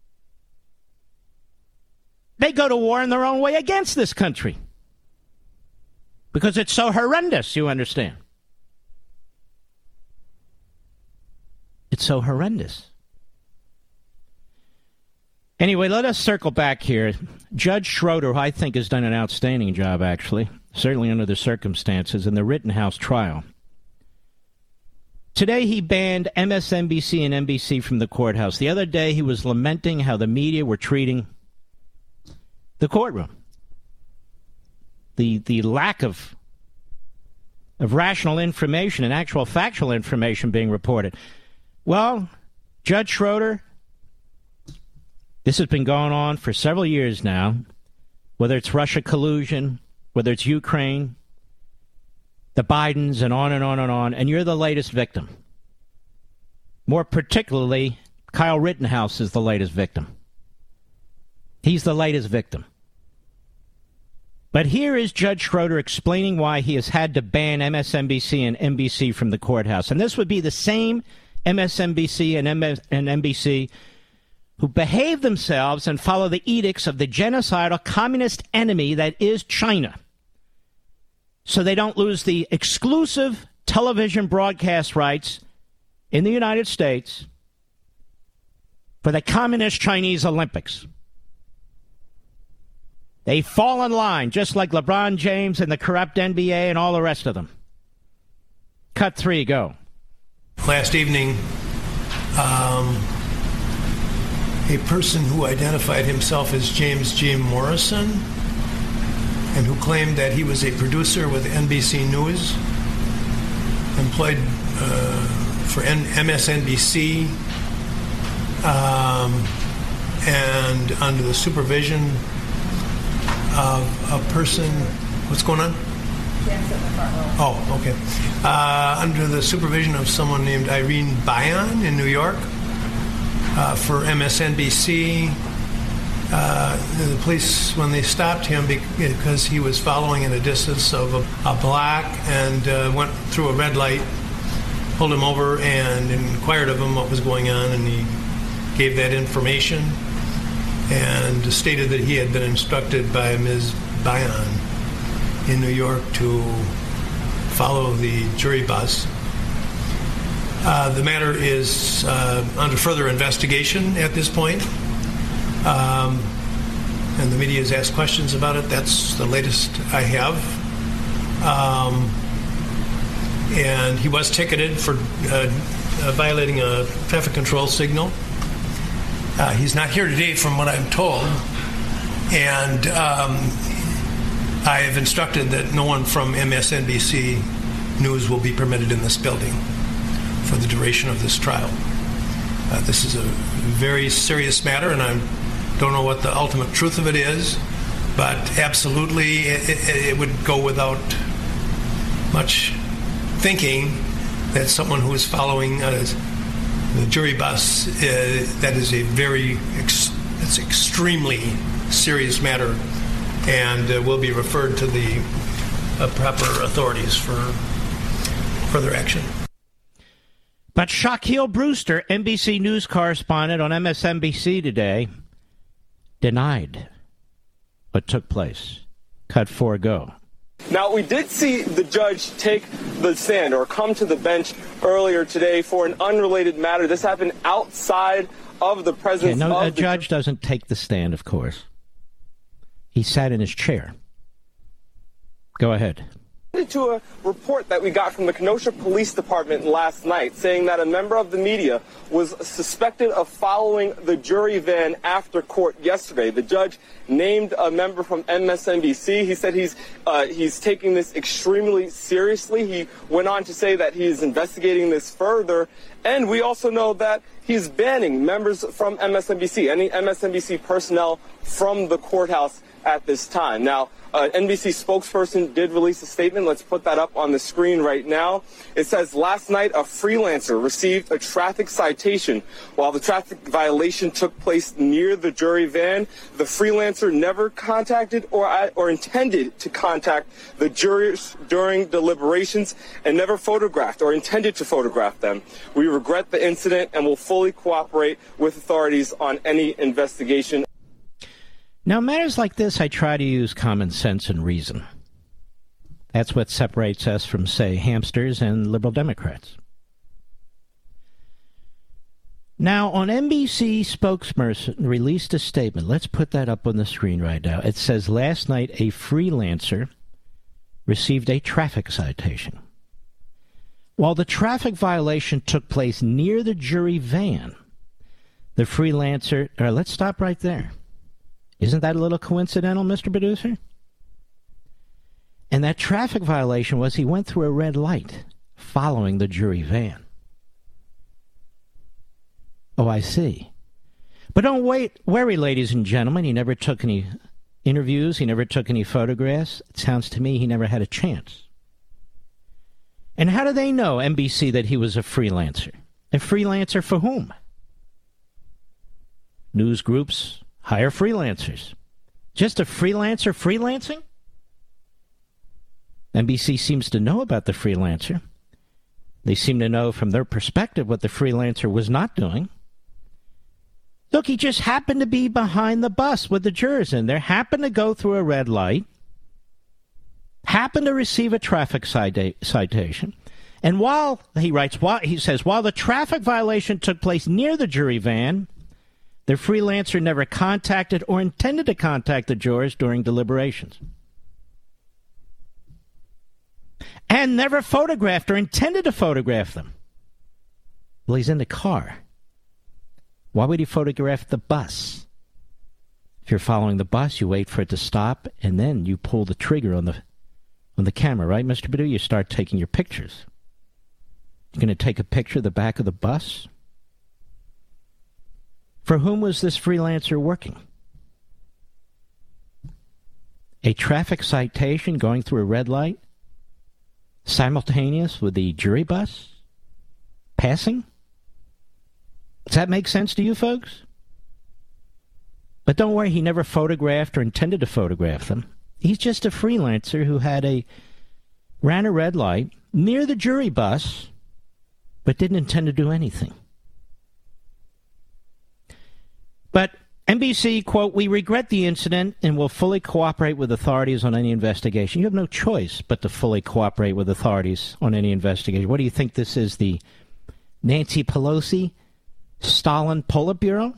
They go to war in their own way against this country. Because it's so horrendous, you understand. It's so horrendous. Anyway, let us circle back here. Judge Schroeder, who I think has done an outstanding job, actually, certainly under the circumstances, in the Rittenhouse trial. Today he banned MSNBC and NBC from the courthouse. The other day he was lamenting how the media were treating the courtroom. The lack of rational information and actual factual information being reported. Well, Judge Schroeder, this has been going on for several years now, whether it's Russia collusion, whether it's Ukraine, the Bidens, and on and on and on, and you're the latest victim. More particularly, Kyle Rittenhouse is the latest victim. He's the latest victim. But here is Judge Schroeder explaining why he has had to ban MSNBC and NBC from the courthouse. And this would be the same MSNBC and NBC who behave themselves and follow the edicts of the genocidal communist enemy that is China, so they don't lose the exclusive television broadcast rights in the United States for the Communist Chinese Olympics. They fall in line, just like LeBron James and the corrupt NBA and all the rest of them. Cut 3, go. Last evening, a person who identified himself as James J. Morrison and who claimed that he was a producer with NBC News, employed for MSNBC, and under the supervision of a person. What's going on? Oh, okay. Under the supervision of someone named Irene Bayan in New York for MSNBC. The police, when they stopped him because he was following in a distance of a block and went through a red light, pulled him over and inquired of him what was going on, and he gave that information and stated that he had been instructed by Ms. Bayan in New York to follow the jury bus. The matter is under further investigation at this point. And the media has asked questions about it. That's the latest I have. And he was ticketed for violating a traffic control signal. He's not here today from what I'm told. And I have instructed that no one from MSNBC News will be permitted in this building for the duration of this trial. This is a very serious matter, and I don't know what the ultimate truth of it is, but absolutely it would go without much thinking that someone who is following the jury bus, that is it's extremely serious matter, and will be referred to the proper authorities for further action. But Shaquille Brewster, NBC News correspondent on MSNBC today, denied what took place. Cut 4, go. Now, we did see the judge take the stand or come to the bench earlier today for an unrelated matter. This happened outside of the presence of a judge doesn't take the stand, of course. He sat in his chair. Go ahead. To a report that we got from the Kenosha Police Department last night saying that a member of the media was suspected of following the jury van after court yesterday. The judge named a member from MSNBC. He said he's taking this extremely seriously. He went on to say that he's investigating this further. And we also know that he's banning members from MSNBC, any MSNBC personnel from the courthouse at this time. Now, NBC spokesperson did release a statement. Let's put that up on the screen right now. It says, last night, a freelancer received a traffic citation. While the traffic violation took place near the jury van, the freelancer never contacted or intended to contact the jurors during deliberations and never photographed or intended to photograph them. We regret the incident and will fully cooperate with authorities on any investigation. Now, matters like this, I try to use common sense and reason. That's what separates us from, say, hamsters and liberal Democrats. Now, on NBC, spokesperson released a statement. Let's put that up on the screen right now. It says, last night, a freelancer received a traffic citation. While the traffic violation took place near the jury van, the freelancer... All right, let's stop right there. Isn't that a little coincidental, Mr. Producer? And that traffic violation was he went through a red light following the jury van. Oh, I see. But don't worry, ladies and gentlemen. He never took any interviews. He never took any photographs. It sounds to me he never had a chance. And how do they know, NBC, that he was a freelancer? A freelancer for whom? News groups hire freelancers. Just a freelancer freelancing? NBC seems to know about the freelancer. They seem to know from their perspective what the freelancer was not doing. Look, he just happened to be behind the bus with the jurors in there, happened to go through a red light, happened to receive a traffic citation. And while he says, while the traffic violation took place near the jury van, the freelancer never contacted or intended to contact the jurors during deliberations. And never photographed or intended to photograph them. Well, he's in the car. Why would he photograph the bus? If you're following the bus, you wait for it to stop, and then you pull the trigger on the camera, right, Mr. Badu? You start taking your pictures. You're going to take a picture of the back of the bus? For whom was this freelancer working? A traffic citation going through a red light? Simultaneous with the jury bus? Passing? Does that make sense to you folks? But don't worry, he never photographed or intended to photograph them. He's just a freelancer who ran a red light near the jury bus, but didn't intend to do anything. But NBC, quote, "We regret the incident and will fully cooperate with authorities on any investigation." You have no choice but to fully cooperate with authorities on any investigation. What do you think this is, the Nancy Pelosi Stalin Politburo?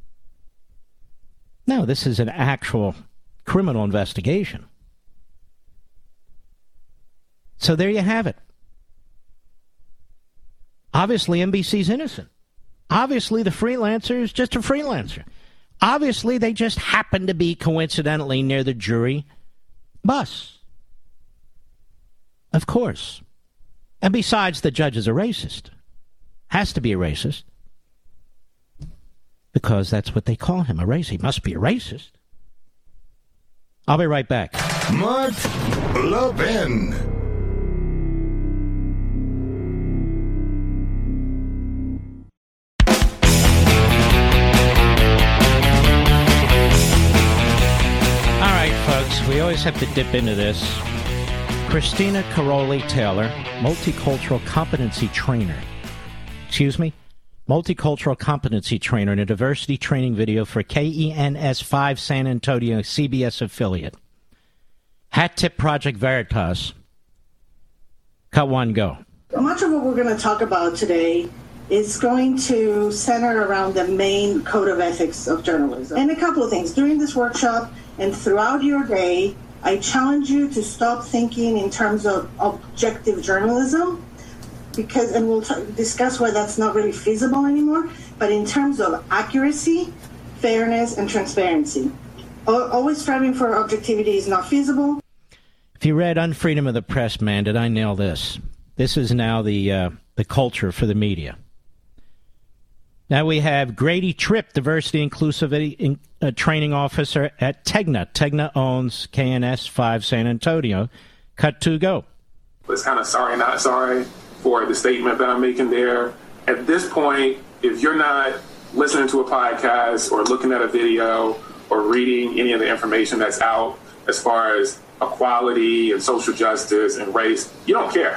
No, this is an actual criminal investigation. So there you have it. Obviously, NBC's innocent. Obviously, the freelancer is just a freelancer. Obviously, they just happen to be coincidentally near the jury bus. Of course. And besides, the judge is a racist. Has to be a racist. Because that's what they call him, a racist. He must be a racist. I'll be right back. Mark Levin. All right, folks, we always have to dip into this. Christina Caroli-Taylor, multicultural competency trainer. Multicultural competency trainer in a diversity training video for KENS 5 San Antonio CBS affiliate. Hat Tip Project Veritas. Cut one, go. Much of what we're going to talk about today is going to center around the main code of ethics of journalism. And a couple of things. During this workshop and throughout your day, I challenge you to stop thinking in terms of objective journalism, and we'll discuss why that's not really feasible anymore, but in terms of accuracy, fairness, and transparency. Always striving for objectivity is not feasible. If you read Unfreedom of the Press, man, did I nail this? This is now the culture for the media. Now we have Grady Tripp, Diversity Inclusivity Training Officer at Tegna. Tegna owns KNS 5 San Antonio. Cut two, go. It's kind of sorry, not sorry for the statement that I'm making there. At this point, if you're not listening to a podcast or looking at a video or reading any of the information that's out as far as equality and social justice and race, you don't care.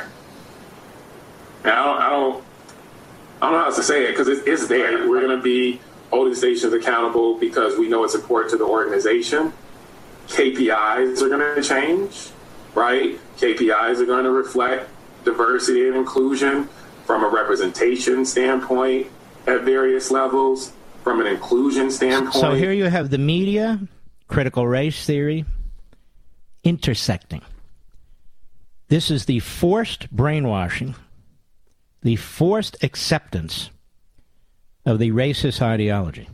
Now, I don't know how else to say it because it's there. We're going to be holding stations accountable because we know it's important to the organization. KPIs are going to change, right? KPIs are going to reflect diversity and inclusion from a representation standpoint at various levels, from an inclusion standpoint. So here you have the media, critical race theory, intersecting. This is the forced brainwashing, the forced acceptance of the racist ideology.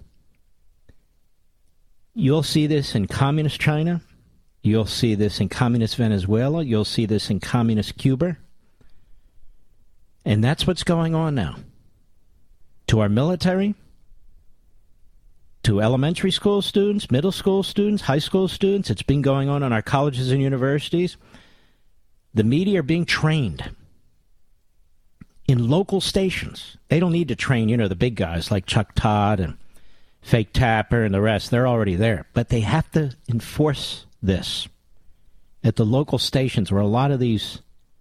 You'll see this in communist China. You'll see this in communist Venezuela. You'll see this in communist Cuba. And that's what's going on now. To our military, to elementary school students, middle school students, high school students. It's been going on in our colleges and universities. The media are being trained in local stations. They don't need to train, the big guys like Chuck Todd and Fake Tapper and the rest. They're already there. But they have to enforce this at the local stations where a lot of these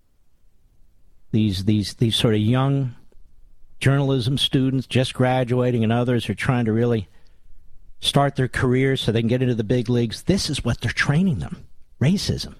sort of young journalism students just graduating and others are trying to really start their careers so they can get into the big leagues. This is what they're training them. Racism.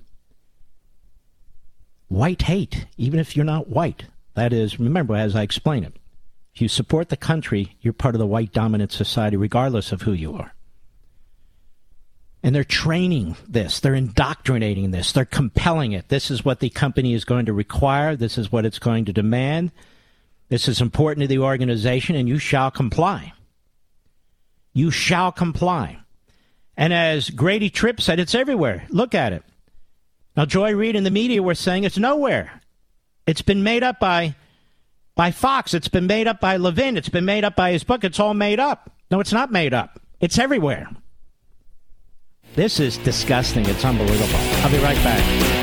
White hate, even if you're not white. That is, remember, as I explain it, if you support the country, you're part of the white dominant society regardless of who you are. And they're training this. They're indoctrinating this. They're compelling it. This is what the company is going to require. This is what it's going to demand. This is important to the organization, and you shall comply. You shall comply. And as Grady Tripp said, it's everywhere. Look at it. Now, Joy Reid and the media were saying it's nowhere. It's been made up by Fox. It's been made up by Levin. It's been made up by his book. It's all made up. No, it's not made up. It's everywhere. This is disgusting. It's unbelievable. I'll be right back.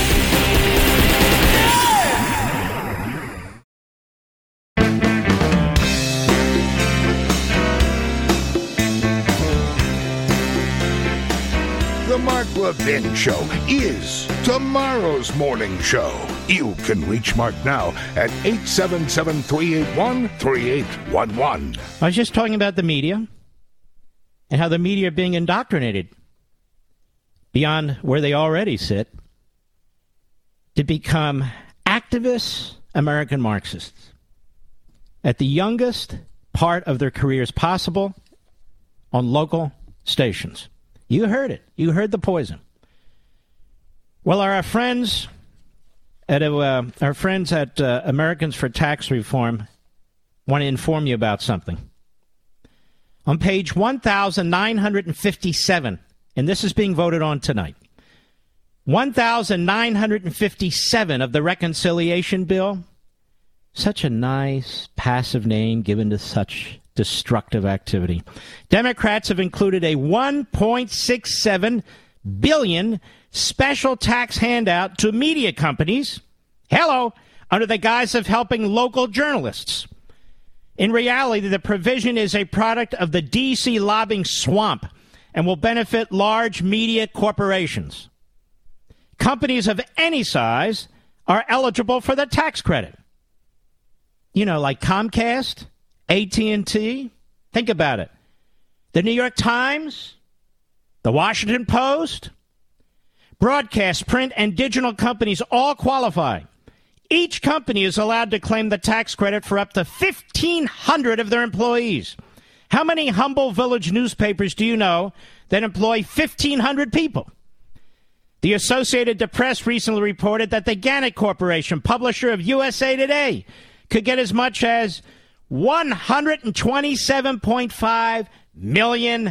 The Mark Levin Show is tomorrow's morning show. You can reach Mark now at 877-381-3811. I was just talking about the media and how the media are being indoctrinated beyond where they already sit to become activist American Marxists at the youngest part of their careers possible on local stations. You heard it. You heard the poison. Well, our friends at Americans for Tax Reform want to inform you about something. On page 1,957, and this is being voted on tonight, 1,957 of the reconciliation bill, such a nice passive name given to such destructive activity. Democrats have included a $1.67 billion special tax handout to media companies, under the guise of helping local journalists. In reality, the provision is a product of the D.C. lobbying swamp and will benefit large media corporations. Companies of any size are eligible for the tax credit. Like Comcast, AT&T. Think about it. The New York Times, the Washington Post, broadcast, print, and digital companies all qualify. Each company is allowed to claim the tax credit for up to 1,500 of their employees. How many humble village newspapers do you know that employ 1,500 people? The Associated Press recently reported that the Gannett Corporation, publisher of USA Today, could get as much as $127.5 million.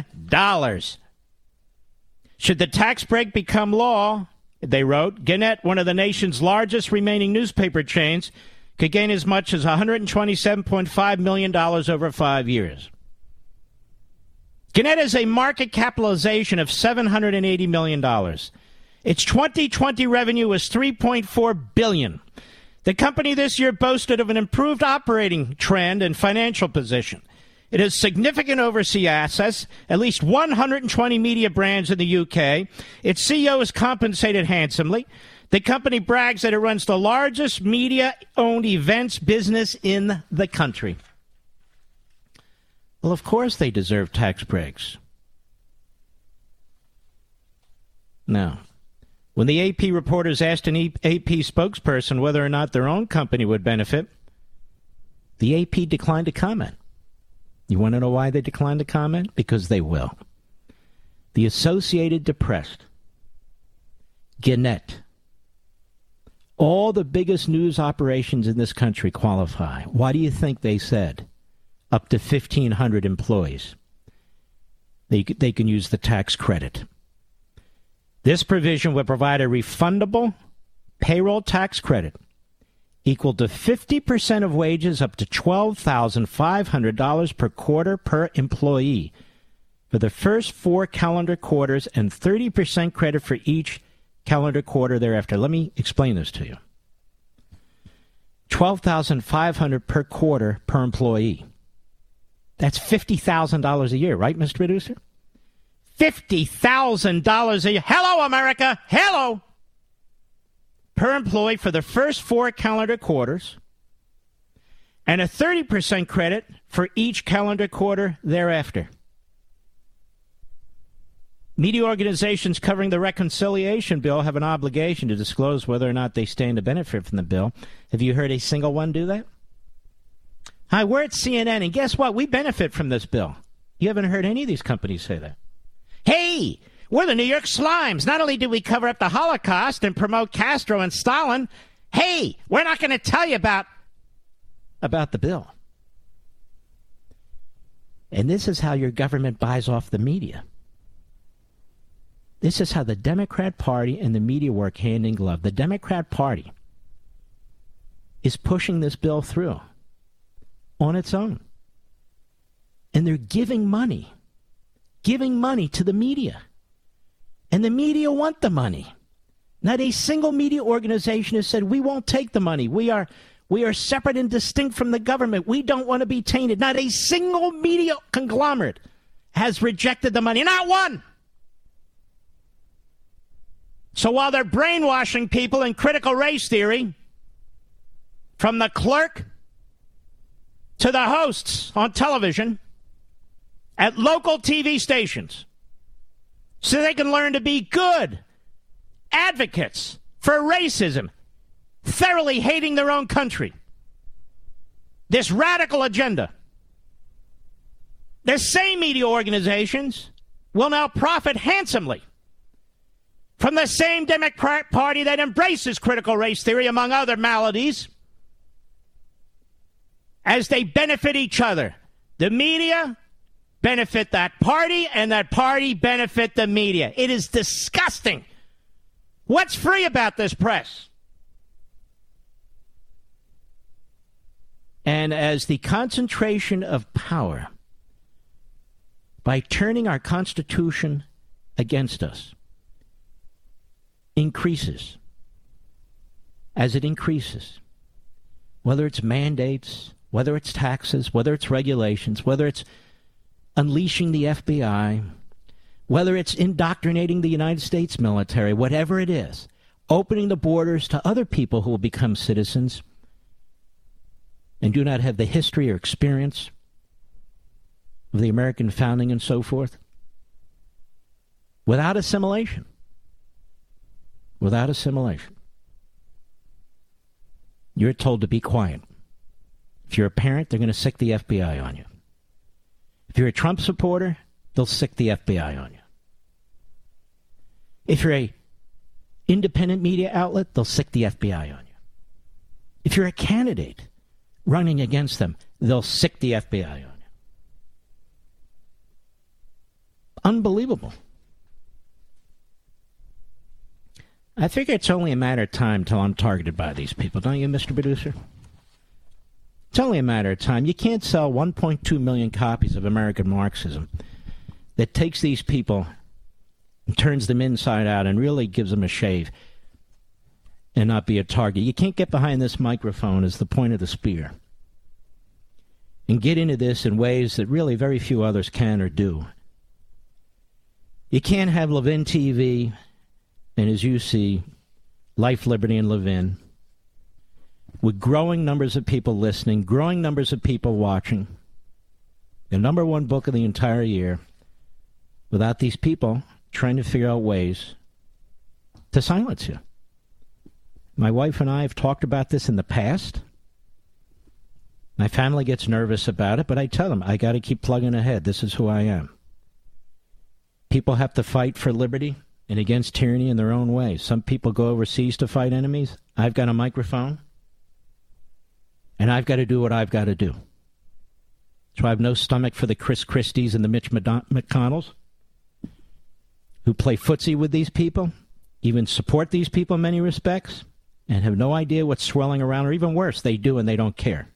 Should the tax break become law, they wrote, Gannett, one of the nation's largest remaining newspaper chains, could gain as much as $127.5 million over 5 years. Gannett has a market capitalization of $780 million. Its 2020 revenue was $3.4 billion. The company this year boasted of an improved operating trend and financial position. It has significant overseas assets, at least 120 media brands in the UK. Its CEO is compensated handsomely. The company brags that it runs the largest media-owned events business in the country. Well, of course they deserve tax breaks. Now, when the AP reporters asked an AP spokesperson whether or not their own company would benefit, the AP declined to comment. You want to know why they declined to comment? Because they will. The Associated Press, Gannett, all the biggest news operations in this country qualify. Why do you think they said up to 1,500 employees? They can use the tax credit. This provision would provide a refundable payroll tax credit equal to 50% of wages up to $12,500 per quarter per employee for the first 4 calendar quarters and 30% credit for each calendar quarter thereafter. Let me explain this to you. $12,500 per quarter per employee. That's $50,000 a year, right, Mr. Producer? $50,000 a year. Hello, America. Hello. Per employee for the first 4 calendar quarters and a 30% credit for each calendar quarter thereafter. Media organizations covering the reconciliation bill have an obligation to disclose whether or not they stand to benefit from the bill. Have you heard a single one do that? Hi, we're at CNN, and guess what? We benefit from this bill. You haven't heard any of these companies say that. Hey, we're the New York Slimes. Not only do we cover up the Holocaust and promote Castro and Stalin, hey, we're not going to tell you about the bill. And this is how your government buys off the media. This is how the Democrat Party and the media work hand in glove. The Democrat Party is pushing this bill through on its own. And they're giving money to the media. And the media want the money. Not a single media organization has said, we won't take the money. We are separate and distinct from the government. We don't want to be tainted. Not a single media conglomerate has rejected the money. Not one. So while they're brainwashing people in critical race theory, from the clerk to the hosts on television at local TV stations, so they can learn to be good advocates for racism, thoroughly hating their own country. This radical agenda. The same media organizations will now profit handsomely from the same Democrat Party that embraces critical race theory, among other maladies, as they benefit each other. The media benefit that party, and that party benefit the media. It is disgusting. What's free about this press? And as the concentration of power, by turning our Constitution against us, increases, as it increases, whether it's mandates, whether it's taxes, whether it's regulations, whether it's unleashing the FBI, whether it's indoctrinating the United States military, whatever it is, opening the borders to other people who will become citizens and do not have the history or experience of the American founding and so forth, without assimilation. Without assimilation. You're told to be quiet. If you're a parent, they're going to sick the FBI on you. If you're a Trump supporter, they'll sick the FBI on you. If you're a independent media outlet, they'll sick the FBI on you. If you're a candidate running against them, they'll sick the FBI on you. Unbelievable. I figure it's only a matter of time till I'm targeted by these people, don't you, Mr. Producer? It's only a matter of time. You can't sell 1.2 million copies of American Marxism that takes these people and turns them inside out and really gives them a shave and not be a target. You can't get behind this microphone as the point of the spear and get into this in ways that really very few others can or do. You can't have Levin TV and, as you see, Life, Liberty, and Levin, with growing numbers of people listening, growing numbers of people watching, the number one book of the entire year, without these people trying to figure out ways to silence you. My wife and I have talked about this in the past. My family gets nervous about it, but I tell them, I got to keep plugging ahead. This is who I am. People have to fight for liberty and against tyranny in their own way. Some people go overseas to fight enemies. I've got a microphone, and I've got to do what I've got to do. So I have no stomach for the Chris Christies and the Mitch McConnells who play footsie with these people, even support these people in many respects, and have no idea what's swirling around, or even worse, they do and they don't care.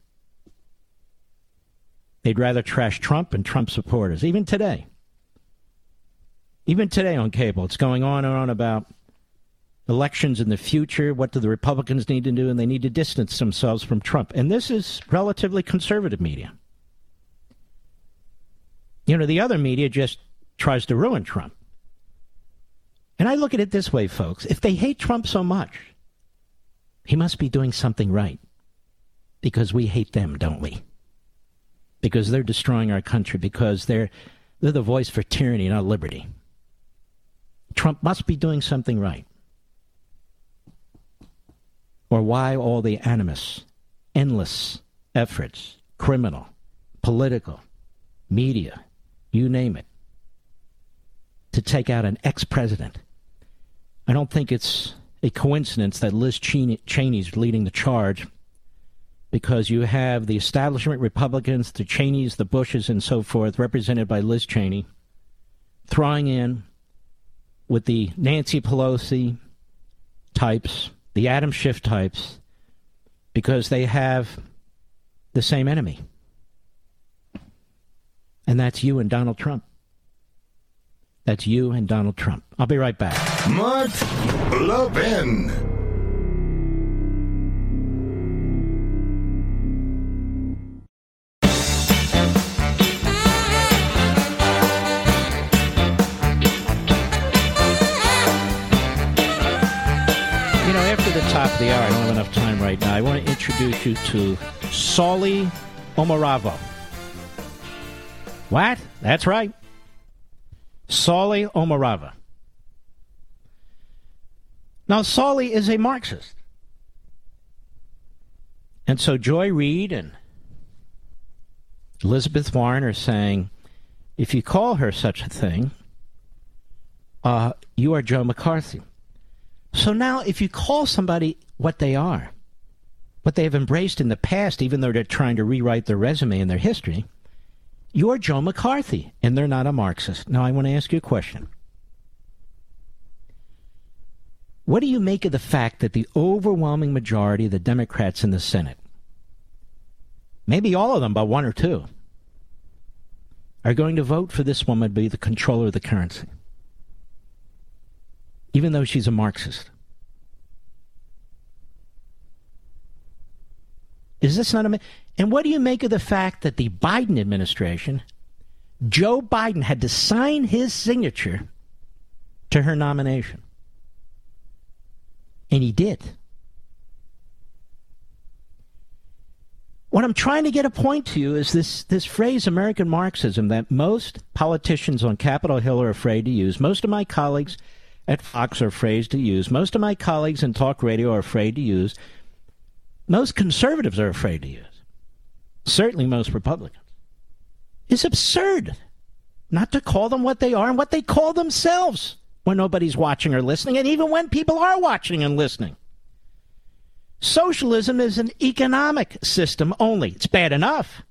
They'd rather trash Trump and Trump supporters, even today. Even today on cable, it's going on and on about elections in the future. What do the Republicans need to do? And they need to distance themselves from Trump. And this is relatively conservative media. You know, the other media just tries to ruin Trump. And I look at it this way, folks. If they hate Trump so much, he must be doing something right. Because we hate them, don't we? Because they're destroying our country. Because they're the voice for tyranny, not liberty. Trump must be doing something right. Or why all the animus, endless efforts, criminal, political, media, you name it, to take out an ex-president. I don't think it's a coincidence that Liz Cheney's leading the charge, because you have the establishment Republicans, the Cheneys, the Bushes, and so forth, represented by Liz Cheney, throwing in with the Nancy Pelosi types, the Adam Schiff types, because they have the same enemy. And that's you and Donald Trump. That's you and Donald Trump. I'll be right back. Mark Levin. You know, after the top of the hour, I don't have enough time right now. I want to introduce you to Sauli Omaravo. What? That's right. Sauli Omaravo. Now, Sauli is a Marxist. And so Joy Reid and Elizabeth Warren are saying, if you call her such a thing, you are Joe McCarthy. So now, if you call somebody what they are, what they have embraced in the past, even though they're trying to rewrite their resume and their history, you're Joe McCarthy, and they're not a Marxist. Now, I want to ask you a question. What do you make of the fact that the overwhelming majority of the Democrats in the Senate, maybe all of them, but one or two, are going to vote for this woman to be the controller of the currency, even though she's a Marxist? Is this not a... And what do you make of the fact that the Biden administration, Joe Biden, had to sign his signature to her nomination? And he did. What I'm trying to get a point to you is this phrase, American Marxism, that most politicians on Capitol Hill are afraid to use. Most of my colleagues at Fox are afraid to use. Most of my colleagues in talk radio are afraid to use. Most conservatives are afraid to use. Certainly most Republicans. It's absurd not to call them what they are and what they call themselves when nobody's watching or listening, and even when people are watching and listening. Socialism is an economic system only. It's bad enough.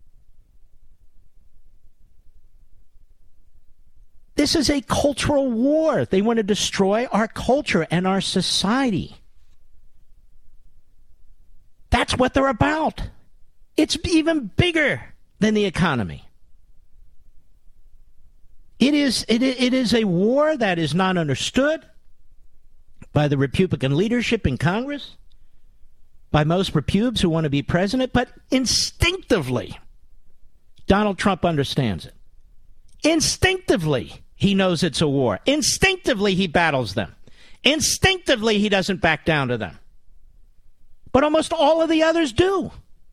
This is a cultural war. They want to destroy our culture and our society. That's what they're about. It's even bigger than the economy. It is a war that is not understood by the Republican leadership in Congress, by most Repubes who want to be president, but instinctively, Donald Trump understands it. Instinctively, he knows it's a war. Instinctively, he battles them. Instinctively, he doesn't back down to them. But almost all of the others do.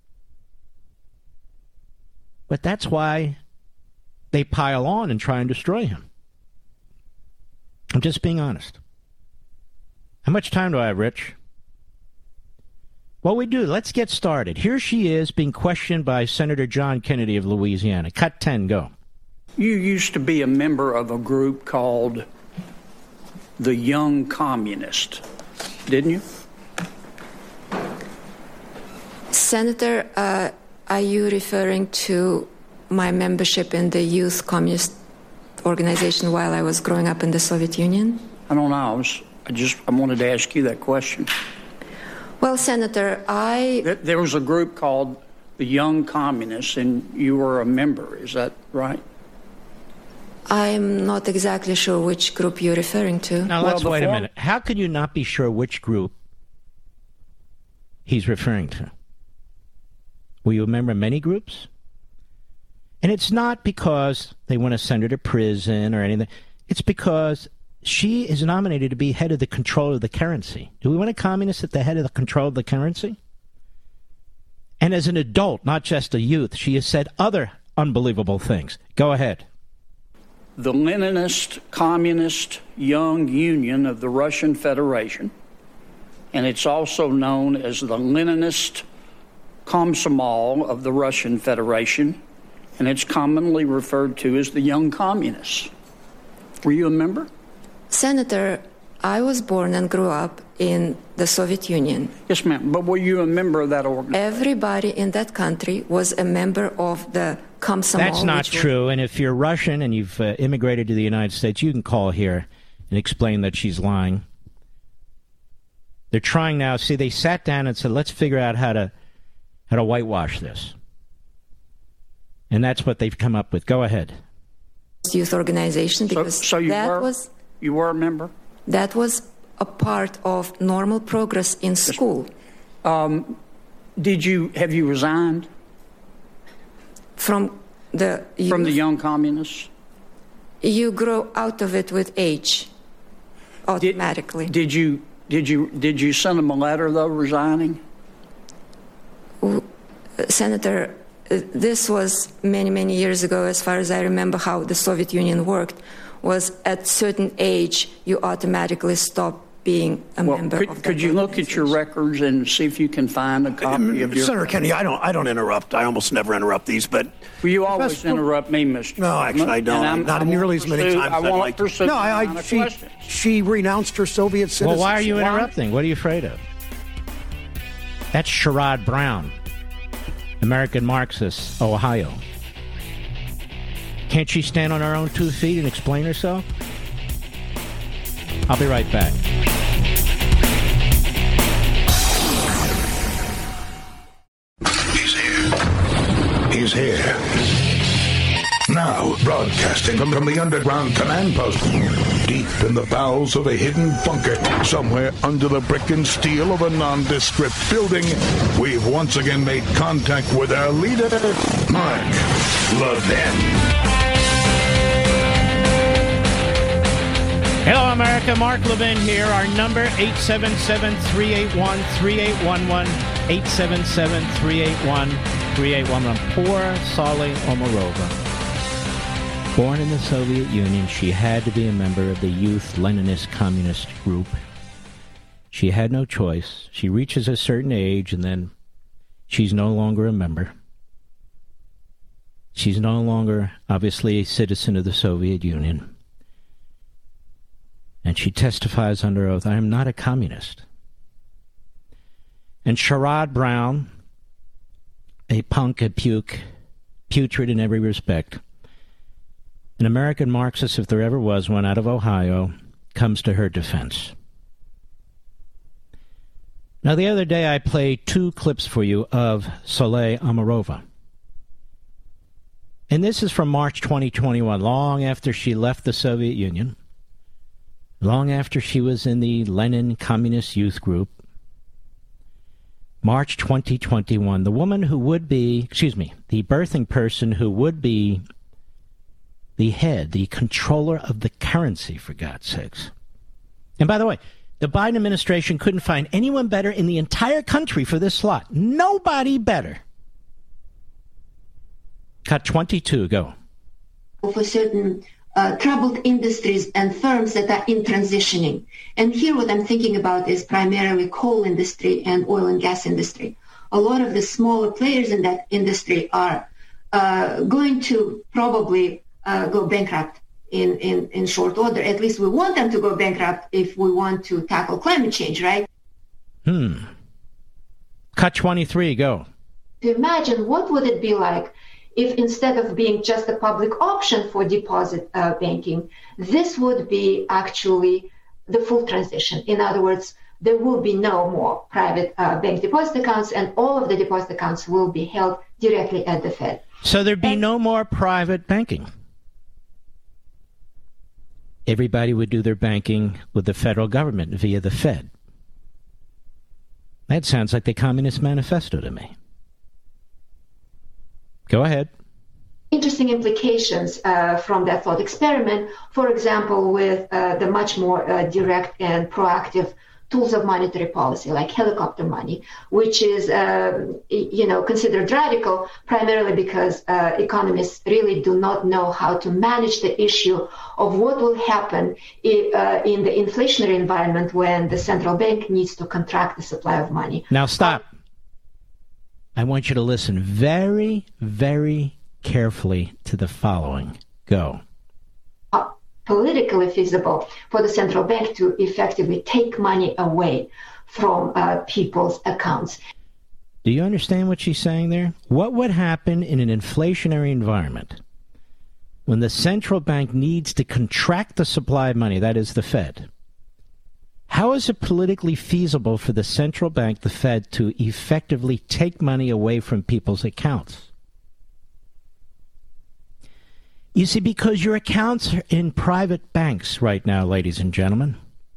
But that's why they pile on and try and destroy him. I'm just being honest. How much time do I have, Rich? Well, we do. Let's get started. Here she is being questioned by Senator John Kennedy of Louisiana. Cut 10, go. You used to be a member of a group called the Young Communist, didn't you? Senator, are you referring to my membership in the Youth Communist Organization while I was growing up in the Soviet Union? I don't know. I wanted to ask you that question. Well, Senator, There was a group called the Young Communists, and you were a member. Is that right? I'm not exactly sure which group you're referring to. Now, let's wait a minute. How could you not be sure which group he's referring to? Were you a member of many groups? And it's not because they want to send her to prison or anything. It's because she is nominated to be head of the control of the currency. Do we want a communist at the head of the control of the currency? And as an adult, not just a youth, she has said other unbelievable things. Go ahead. The Leninist Communist Young Union of the Russian Federation, and it's also known as the Leninist Komsomol of the Russian Federation, and it's commonly referred to as the Young Communists. Were you a member? Senator, I was born and grew up in the Soviet Union. Yes, ma'am, but were you a member of that organization? Everybody in that country was a member of the Komsomol. That's not true, and if you're Russian and you've immigrated to the United States, you can call here and explain that she's lying. They're trying now. See, they sat down and said, let's figure out how to whitewash this. And that's what they've come up with. Go ahead. Youth organization, because you were a member? That was a part of normal progress in school. Have you resigned? From the youth? From the Young Communists? You grow out of it with age, automatically. Did you send them a letter, though, resigning? Senator, this was many, many years ago. As far as I remember how the Soviet Union worked, was at certain age, you automatically stop being a member of that. Could you look at your records and see if you can find a copy of your... Senator Kennedy, I don't interrupt. I almost never interrupt these, but... Well, you always interrupt me, Mr. No, actually, I don't. Not nearly as many times as I'd like to. No, she renounced her Soviet citizenship. Well, why are you interrupting? What are you afraid of? That's Sherrod Brown, American Marxist, Ohio. Can't she stand on her own 2 feet and explain herself? I'll be right back. He's here. Now, broadcasting from the underground command post, deep in the bowels of a hidden bunker, somewhere under the brick and steel of a nondescript building, we've once again made contact with our leader, Mark Levin. Hello, America. Mark Levin here. Our number, 877-381-3811, 877-381-3811. Poor Sally Omarova. Born in the Soviet Union, she had to be a member of the Youth Leninist Communist Group. She had no choice. She reaches a certain age, and then she's no longer a member. She's no longer, obviously, a citizen of the Soviet Union. And she testifies under oath, I am not a communist. And Sherrod Brown, a punk, a puke, putrid in every respect, an American Marxist, if there ever was one, out of Ohio, comes to her defense. Now, the other day I played 2 clips for you of Soleil Omarova. And this is from March 2021, long after she left the Soviet Union, long after she was in the Lenin Communist Youth Group. March 2021, the woman who would be, the birthing person who would be the head, the controller of the currency, for God's sakes. And by the way, the Biden administration couldn't find anyone better in the entire country for this slot. Nobody better. Cut 22, go. For certain troubled industries and firms that are in transitioning. And here what I'm thinking about is primarily coal industry and oil and gas industry. A lot of the smaller players in that industry are going to probably go bankrupt in short order. At least we want them to go bankrupt if we want to tackle climate change, right? Cut 23, go. To imagine what would it be like if instead of being just a public option for deposit banking, this would be actually the full transition. In other words, there will be no more private bank deposit accounts, and all of the deposit accounts will be held directly at the Fed. So there'd be no more private banking. Everybody would do their banking with the federal government via the Fed. That sounds like the Communist Manifesto to me. Go ahead. Interesting implications from that thought experiment, for example, with the much more direct and proactive tools of monetary policy, like helicopter money, which is, considered radical primarily because economists really do not know how to manage the issue of what will happen in the inflationary environment when the central bank needs to contract the supply of money. Now stop. I want you to listen very, very carefully to the following. Go. Politically feasible for the central bank to effectively take money away from people's accounts. Do you understand what she's saying there? What would happen in an inflationary environment when the central bank needs to contract the supply of money, that is the Fed, how is it politically feasible for the central bank, the Fed, to effectively take money away from people's accounts? You see, because your accounts are in private banks right now, ladies and gentlemen,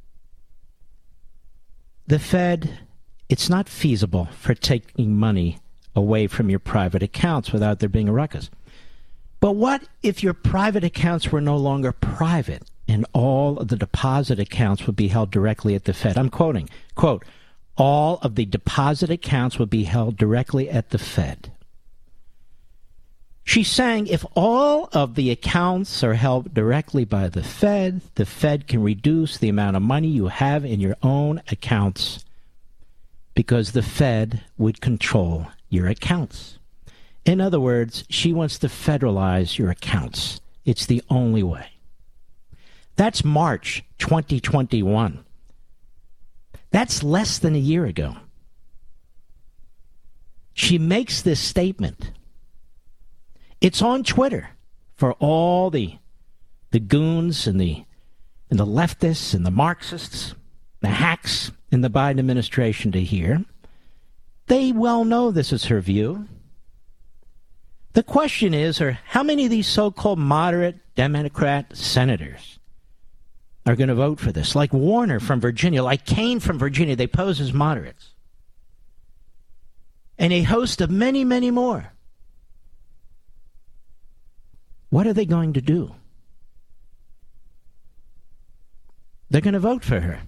the Fed, it's not feasible for taking money away from your private accounts without there being a ruckus. But what if your private accounts were no longer private and all of the deposit accounts would be held directly at the Fed? I'm quoting, quote, all of the deposit accounts would be held directly at the Fed. She's saying if all of the accounts are held directly by the Fed can reduce the amount of money you have in your own accounts because the Fed would control your accounts. In other words, she wants to federalize your accounts. It's the only way. That's March 2021. That's less than a year ago. She makes this statement. It's on Twitter for all the goons and the leftists and the Marxists, the hacks in the Biden administration to hear. They well know this is her view. The question is, how many of these so-called moderate Democrat senators are going to vote for this? Like Warner from Virginia, like Kaine from Virginia, they pose as moderates. And a host of many, many more. What are they going to do? They're going to vote for her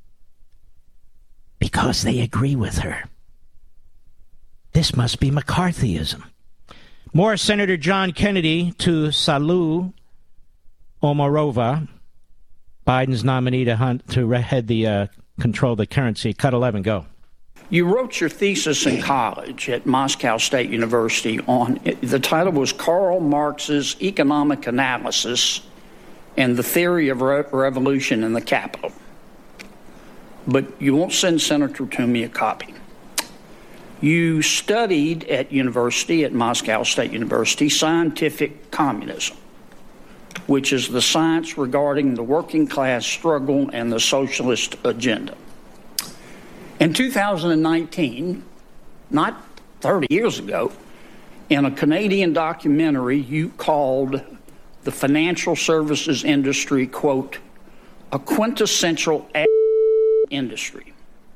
because they agree with her. This must be McCarthyism. More Senator John Kennedy to Salu Omarova, Biden's nominee to head the control the currency. Cut 11, go. You wrote your thesis in college at Moscow State University on, the title was Karl Marx's Economic Analysis and the Theory of Revolution in the Capital. But you won't send Senator Toomey a copy. You studied at Moscow State University, scientific communism, which is the science regarding the working class struggle and the socialist agenda. In 2019, not 30 years ago, in a Canadian documentary, you called the financial services industry, quote, a quintessential industry.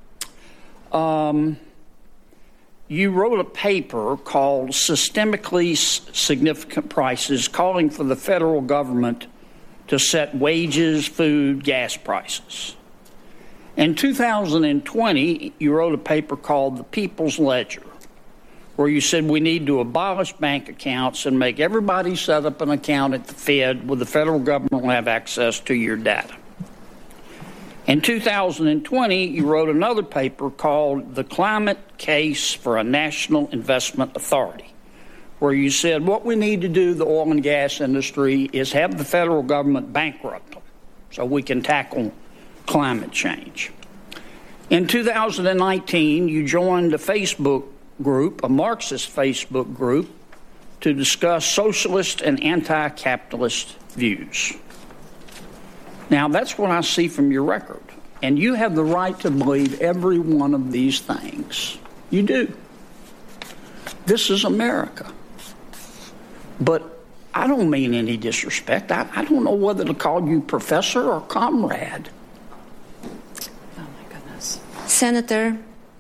You wrote a paper called Systemically Significant Prices, calling for the federal government to set wages, food, gas prices. In 2020, you wrote a paper called The People's Ledger, where you said we need to abolish bank accounts and make everybody set up an account at the Fed where the federal government will have access to your data. In 2020, you wrote another paper called The Climate Case for a National Investment Authority, where you said what we need to do, the oil and gas industry, is have the federal government bankrupt them so we can tackle climate change. In 2019, you joined a Facebook group, a Marxist Facebook group, to discuss socialist and anti-capitalist views. Now, that's what I see from your record. And you have the right to believe every one of these things. You do. This is America. But I don't mean any disrespect. I don't know whether to call you professor or comrade. Oh, my goodness. Senator,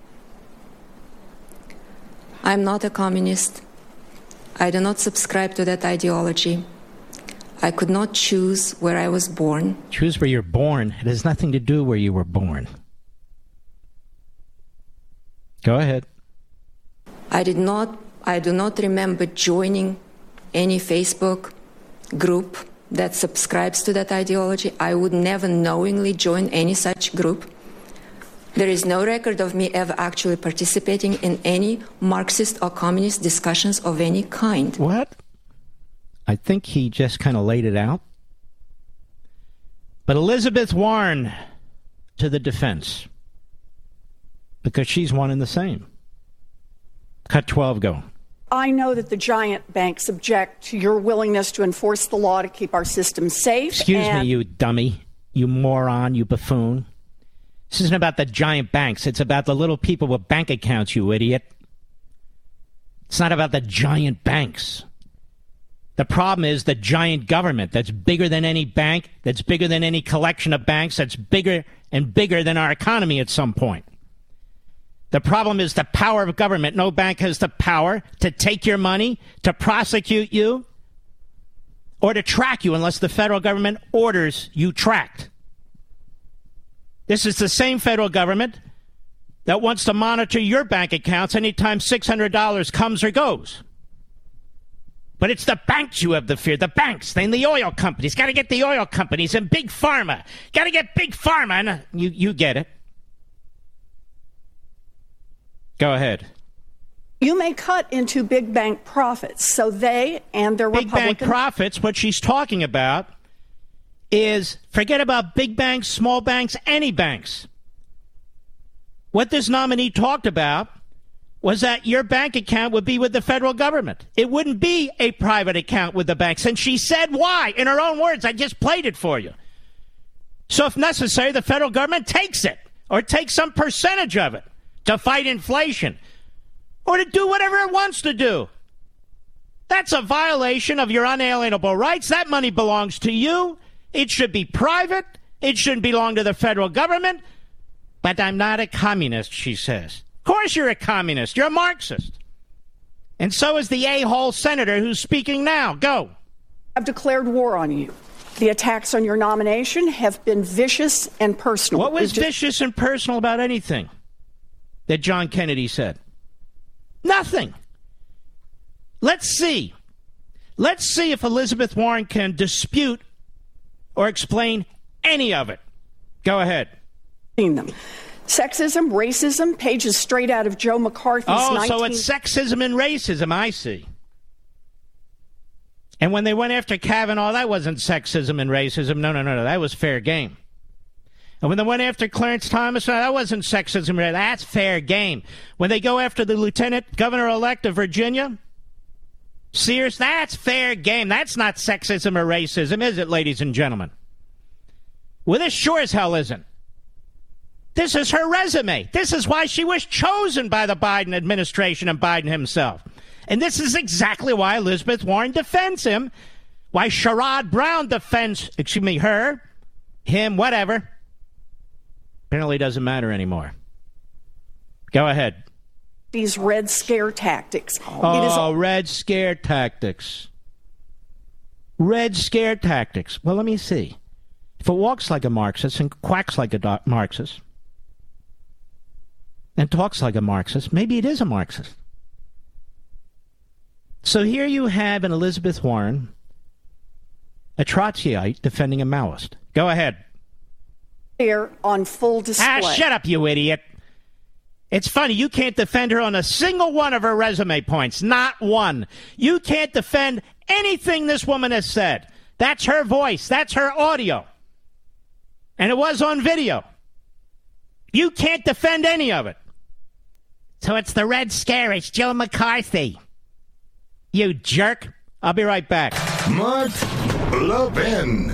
I'm not a communist. I do not subscribe to that ideology. I could not choose where I was born. Choose where you're born. It has nothing to do where you were born. Go ahead. I do not remember joining any Facebook group that subscribes to that ideology. I would never knowingly join any such group. There is no record of me ever actually participating in any Marxist or communist discussions of any kind. What? I think he just kind of laid it out. But Elizabeth Warren to the defense, because she's one and the same. Cut 12, go. I know that the giant banks object to your willingness to enforce the law to keep our system safe. Excuse me, you dummy, you moron, you buffoon. This isn't about the giant banks. It's about the little people with bank accounts, you idiot. It's not about the giant banks. The problem is the giant government that's bigger than any bank, that's bigger than any collection of banks, that's bigger and bigger than our economy at some point. The problem is the power of government. No bank has the power to take your money, to prosecute you, or to track you unless the federal government orders you tracked. This is the same federal government that wants to monitor your bank accounts anytime $600 comes or goes. But it's the banks you have to fear. The banks, then the oil companies. Got to get the oil companies and Big Pharma. Got to get Big Pharma. And you get it. Go ahead. You may cut into big bank profits, so they and their big Republican... bank profits, what she's talking about is, forget about big banks, small banks, any banks. What this nominee talked about was that your bank account would be with the federal government. It wouldn't be a private account with the banks. And she said why, in her own words. I just played it for you. So if necessary, the federal government takes it, or takes some percentage of it to fight inflation, or to do whatever it wants to do. That's a violation of your unalienable rights. That money belongs to you. It should be private. It shouldn't belong to the federal government. But I'm not a communist, she says. Of course you're a communist. You're a Marxist. And so is the a-hole senator who's speaking now. Go. I've declared war on you. The attacks on your nomination have been vicious and personal. What was vicious and personal about anything that John Kennedy said? Nothing. Let's see. Let's see if Elizabeth Warren can dispute or explain any of it. Go ahead. Them. Sexism, racism, pages straight out of Joe McCarthy's so it's sexism and racism, I see. And when they went after Kavanaugh, that wasn't sexism and racism. No, that was fair game. And when they went after Clarence Thomas, that wasn't sexism. That's fair game. When they go after the lieutenant governor-elect of Virginia, Sears, that's fair game. That's not sexism or racism, is it, ladies and gentlemen? Well, this sure as hell isn't. This is her resume. This is why she was chosen by the Biden administration and Biden himself. And this is exactly why Elizabeth Warren defends him, why Sherrod Brown defends, her, him, whatever. Apparently doesn't matter anymore. Go ahead. These Red Scare tactics. Red Scare tactics. Red Scare tactics. Well, let me see. If it walks like a Marxist and quacks like a Marxist and talks like a Marxist, maybe it is a Marxist. So here you have an Elizabeth Warren, a Trotskyite defending a Maoist. Go ahead. Here on full display. Shut up, you idiot. It's funny, you can't defend her on a single one of her resume points. Not one. You can't defend anything this woman has said. That's her voice. That's her audio. And it was on video. You can't defend any of it. So it's the Red Scare. It's Joe McCarthy. You jerk. I'll be right back. Mark Levin.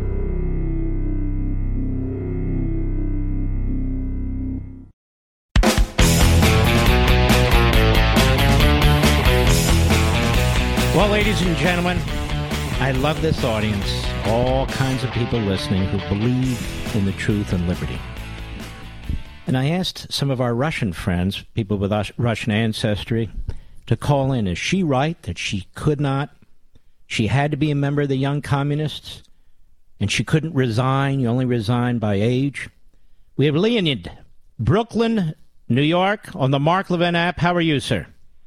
Well, ladies and gentlemen, I love this audience. All kinds of people listening who believe in the truth and liberty. And I asked some of our Russian friends, people with Russian ancestry, to call in. Is she right that she could not? She had to be a member of the Young Communists, and she couldn't resign. You only resign by age. We have Leonid, Brooklyn, New York, on the Mark Levin app. How are you, sir?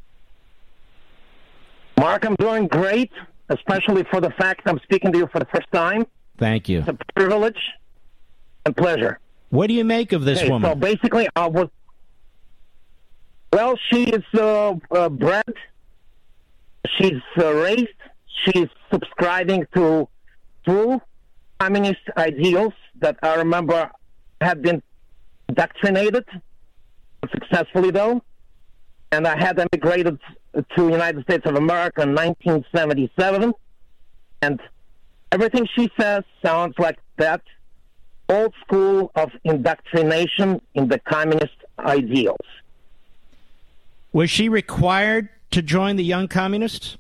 Mark, I'm doing great, especially for the fact I'm speaking to you for the first time. Thank you. It's a privilege and pleasure. What do you make of this woman? So basically, she is bred, she's raised, she's subscribing to true communist ideals that I remember have been indoctrinated, successfully though, and I had emigrated to the United States of America in 1977, and everything she says sounds like that old school of indoctrination in the communist ideals. Was she required to join the Young Communists?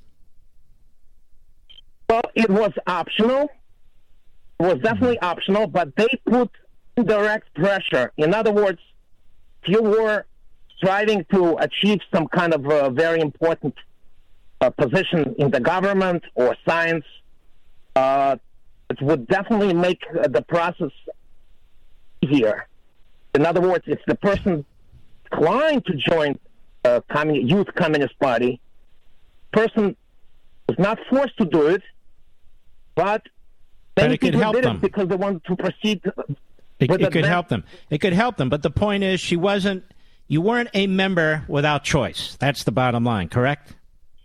Well, it was optional. It was definitely optional, but they put indirect pressure. In other words, if you were striving to achieve some kind of very important position in the government or science, it would definitely make the process easier. In other words, if the person inclined to join Youth Communist Party, person was not forced to do it, but many people did it because they wanted to proceed. It could help them. It could help them. But the point is, you weren't a member without choice. That's the bottom line, correct?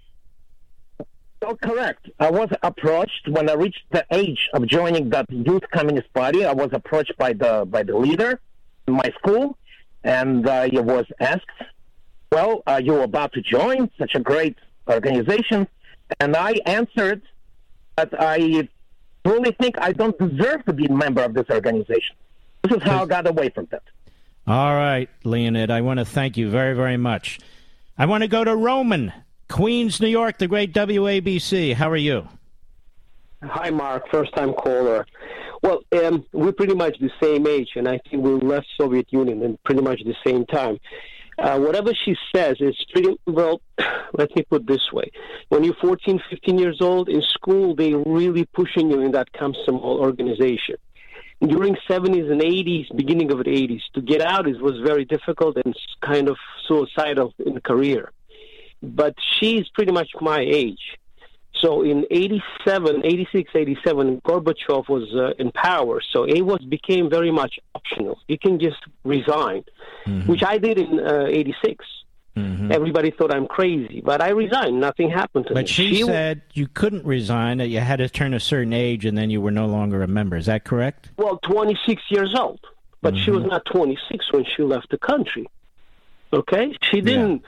Oh, correct. I was approached when I reached the age of joining the Youth Communist Party. I was approached by the leader in my school, and I was asked, well, are you about to join such a great organization? And I answered that I really think I don't deserve to be a member of this organization. This is how I got away from that. All right, Leonid, I want to thank you very, very much. I want to go to Roman, Queens, New York, the great WABC. How are you? Hi, Mark. First-time caller. Well, we're pretty much the same age, and I think we left Soviet Union in pretty much the same time. Whatever she says is pretty, well, let me put it this way. When you're 14, 15 years old, in school, they're really pushing you in that Komsomol organization. During 70s and 80s, beginning of the 80s, to get out was very difficult and kind of suicidal in the career. But she's pretty much my age. So in 86, 87, Gorbachev was in power, so it became very much optional. You can just resign, which I did in 86. Everybody thought I'm crazy, but I resigned. Nothing happened to me. But she said you couldn't resign, that you had to turn a certain age, and then you were no longer a member. Is that correct? Well, 26 years old. But she was not 26 when she left the country. Okay? She didn't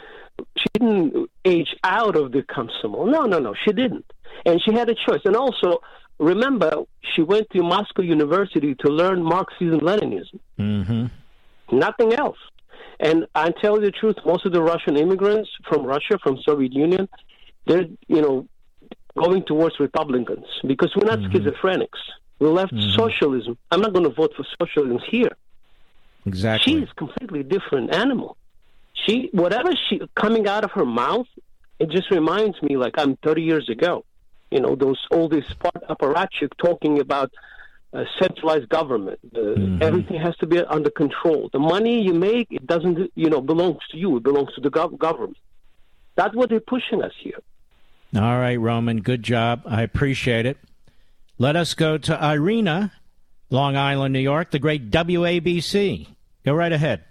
age out of the Komsomol. No, she didn't. And she had a choice. And also, remember, she went to Moscow University to learn Marxism-Leninism. Nothing else. And I tell you the truth, most of the Russian immigrants from Russia, from Soviet Union, they're, going towards Republicans because we're not schizophrenics. We left socialism. I'm not going to vote for socialism here. Exactly. She's a completely different animal. Whatever coming out of her mouth, it just reminds me like I'm 30 years ago. All this apparatchik talking about centralized government. Everything has to be under control. The money you make, it doesn't, belongs to you. It belongs to the government. That's what they're pushing us here. All right, Roman, good job. I appreciate it. Let us go to Irina, Long Island, New York, the great WABC. Go right ahead.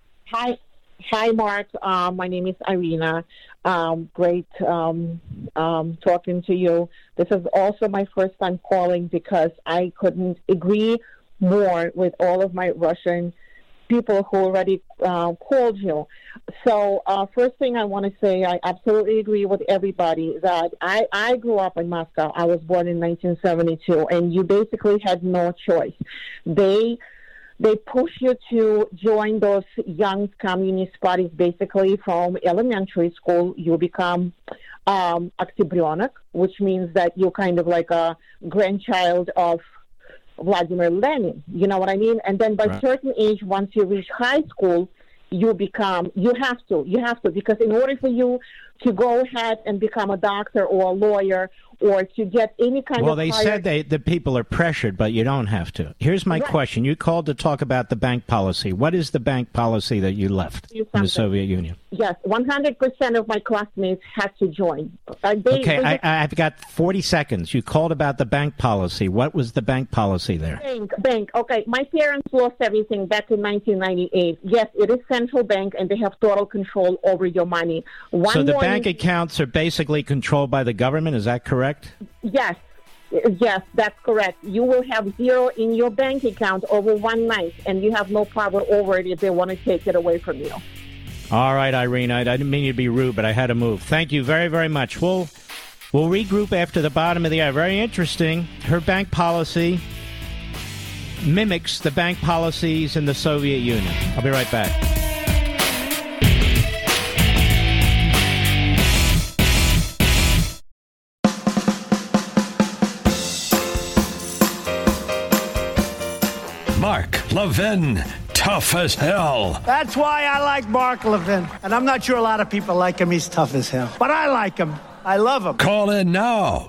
Hi, Mark. My name is Irina. Great talking to you. This is also my first time calling because I couldn't agree more with all of my Russian people who already called you. So first thing I want to say, I absolutely agree with everybody that I grew up in Moscow. I was born in 1972, and you basically had no choice. They push you to join those young communist parties basically from elementary school. You become Oktябрёнок, which means that you're kind of like a grandchild of Vladimir Lenin. You know what I mean? And then by a certain age, once you reach high school, you have to, because in order for you to go ahead and become a doctor or a lawyer or to get any kind of... Well, they said the people are pressured, but you don't have to. Here's my question. You called to talk about the bank policy. What is the bank policy that you left in the Soviet Union? Yes, 100% of my classmates had to join. I've got 40 seconds. You called about the bank policy. What was the bank policy there? Bank. Okay, my parents lost everything back in 1998. Yes, it is central bank, and they have total control over your money. So the bank accounts are basically controlled by the government, is that correct? Yes, that's correct. You will have zero in your bank account over one night, and you have no power over it if they want to take it away from you. All right, Irene, I didn't mean you to be rude, but I had to move. Thank you very, very much. We'll regroup after the bottom of the hour. Very interesting. Her bank policy mimics the bank policies in the Soviet Union. I'll be right back. Mark Levin, tough as hell. That's why I like Mark Levin. And I'm not sure a lot of people like him. He's tough as hell. But I like him. I love him. Call in now.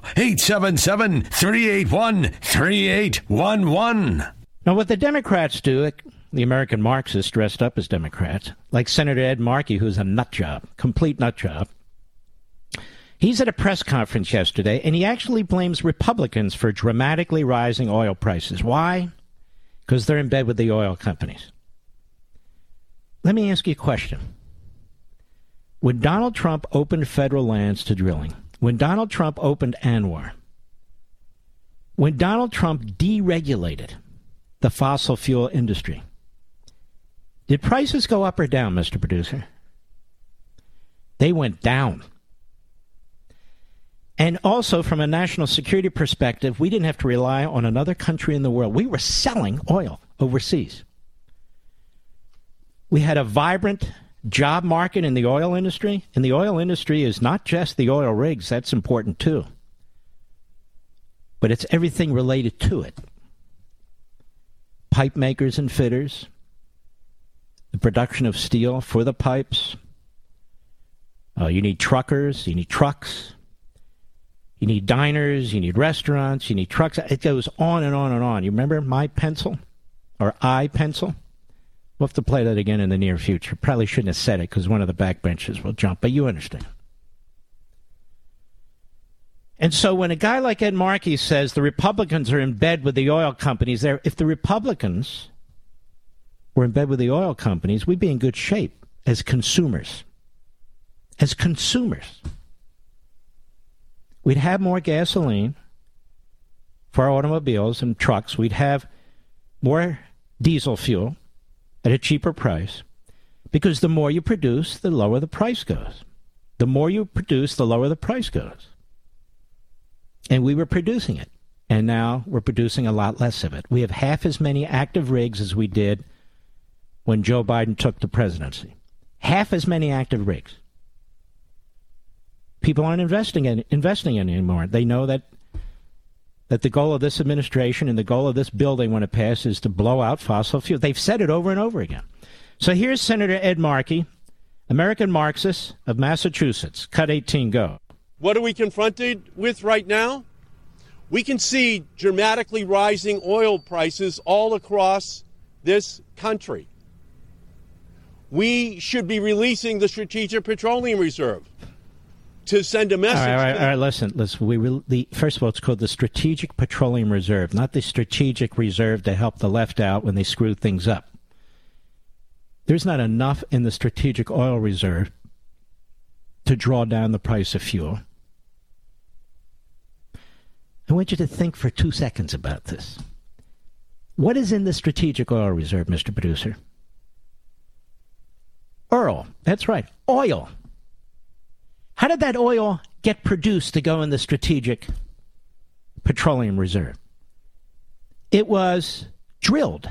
877-381-3811. Now, what the Democrats do, the American Marxists dressed up as Democrats, like Senator Ed Markey, who's a nut job, complete nut job. He's at a press conference yesterday, and he actually blames Republicans for dramatically rising oil prices. Why? Because they're in bed with the oil companies. Let me ask you a question. When Donald Trump opened federal lands to drilling, when Donald Trump opened ANWR, when Donald Trump deregulated the fossil fuel industry, did prices go up or down, Mr. Producer? They went down. And also, from a national security perspective, we didn't have to rely on another country in the world. We were selling oil overseas. We had a vibrant job market in the oil industry. And the oil industry is not just the oil rigs. That's important, too. But it's everything related to it. Pipe makers and fitters, the production of steel for the pipes. You need truckers, you need trucks. You need diners, you need restaurants, you need trucks. It goes on and on and on. You remember My Pencil? Or iPencil? We'll have to play that again in the near future. Probably shouldn't have said it because one of the backbenchers will jump, but you understand. And so when a guy like Ed Markey says the Republicans are in bed with the oil companies, if the Republicans were in bed with the oil companies, we'd be in good shape as consumers. As consumers. We'd have more gasoline for our automobiles and trucks. We'd have more diesel fuel at a cheaper price because the more you produce, the lower the price goes. The more you produce, the lower the price goes. And we were producing it. And now we're producing a lot less of it. We have half as many active rigs as we did when Joe Biden took the presidency. Half as many active rigs. People aren't investing in anymore. They know that the goal of this administration and the goal of this bill they want to pass is to blow out fossil fuel. They've said it over and over again. So here's Senator Ed Markey, American Marxist of Massachusetts. Cut 18, go. What are we confronted with right now? We can see dramatically rising oil prices all across this country. We should be releasing the Strategic Petroleum Reserve to send a message. All right, listen. First of all, it's called the Strategic Petroleum Reserve, not the Strategic Reserve to help the left out when they screw things up. There's not enough in the Strategic Oil Reserve to draw down the price of fuel. I want you to think for 2 seconds about this. What is in the Strategic Oil Reserve, Mr. Producer? Oil. That's right. Oil. How did that oil get produced to go in the Strategic Petroleum Reserve? It was drilled.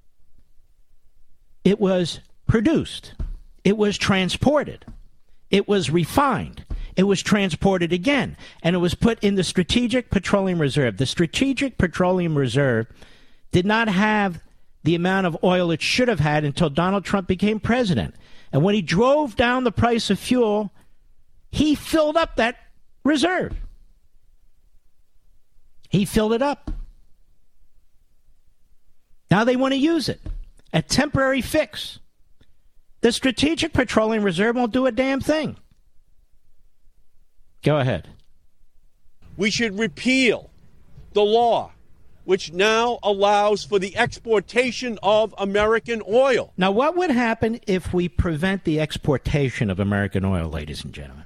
It was produced. It was transported. It was refined. It was transported again. And it was put in the Strategic Petroleum Reserve. The Strategic Petroleum Reserve did not have the amount of oil it should have had until Donald Trump became president. And when he drove down the price of fuel, he filled up that reserve. He filled it up. Now they want to use it. A temporary fix. The Strategic Petroleum Reserve won't do a damn thing. Go ahead. We should repeal the law which now allows for the exportation of American oil. Now, what would happen if we prevent the exportation of American oil, ladies and gentlemen?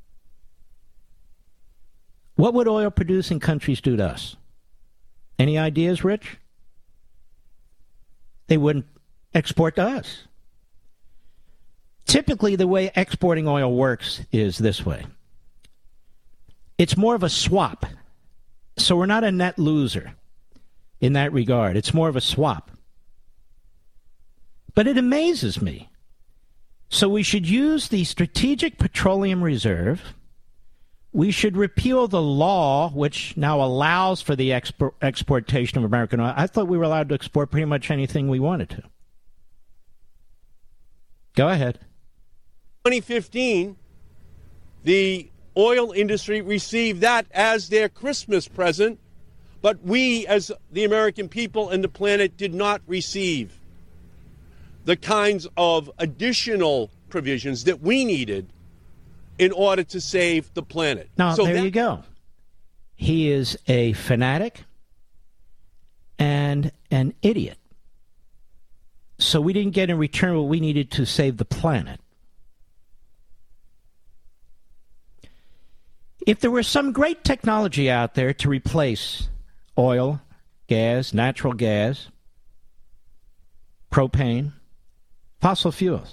What would oil-producing countries do to us? Any ideas, Rich? They wouldn't export to us. Typically, the way exporting oil works is this way. It's more of a swap. So we're not a net loser in that regard. It's more of a swap. But it amazes me. So we should use the Strategic Petroleum Reserve. We should repeal the law which now allows for the exportation of American oil. I thought we were allowed to export pretty much anything we wanted to. Go ahead. 2015, the oil industry received that as their Christmas present, but we as the American people and the planet did not receive the kinds of additional provisions that we needed in order to save the planet. Now, so there you go. He is a fanatic and an idiot. So we didn't get in return what we needed to save the planet. If there were some great technology out there to replace oil, gas, natural gas, propane, fossil fuels,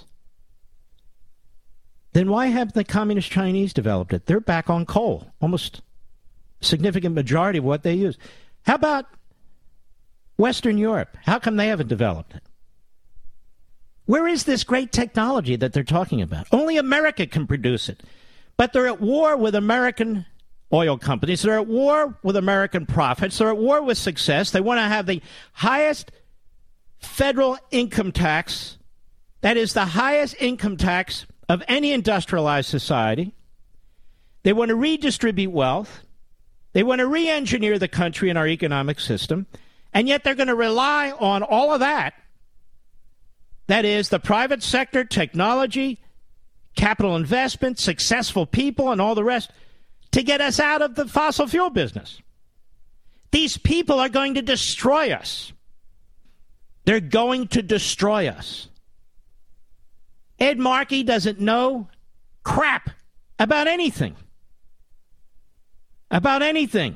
then why haven't the Communist Chinese developed it? They're back on coal, almost a significant majority of what they use. How about Western Europe? How come they haven't developed it? Where is this great technology that they're talking about? Only America can produce it. But they're at war with American oil companies. They're at war with American profits. They're at war with success. They want to have the highest federal income tax. That is the highest income tax of any industrialized society. They want to redistribute wealth. They want to re-engineer the country and our economic system. And yet they're going to rely on all of that. That is the private sector, technology, capital investment, successful people, and all the rest to get us out of the fossil fuel business. These people are going to destroy us. They're going to destroy us. Ed Markey doesn't know crap about anything. About anything.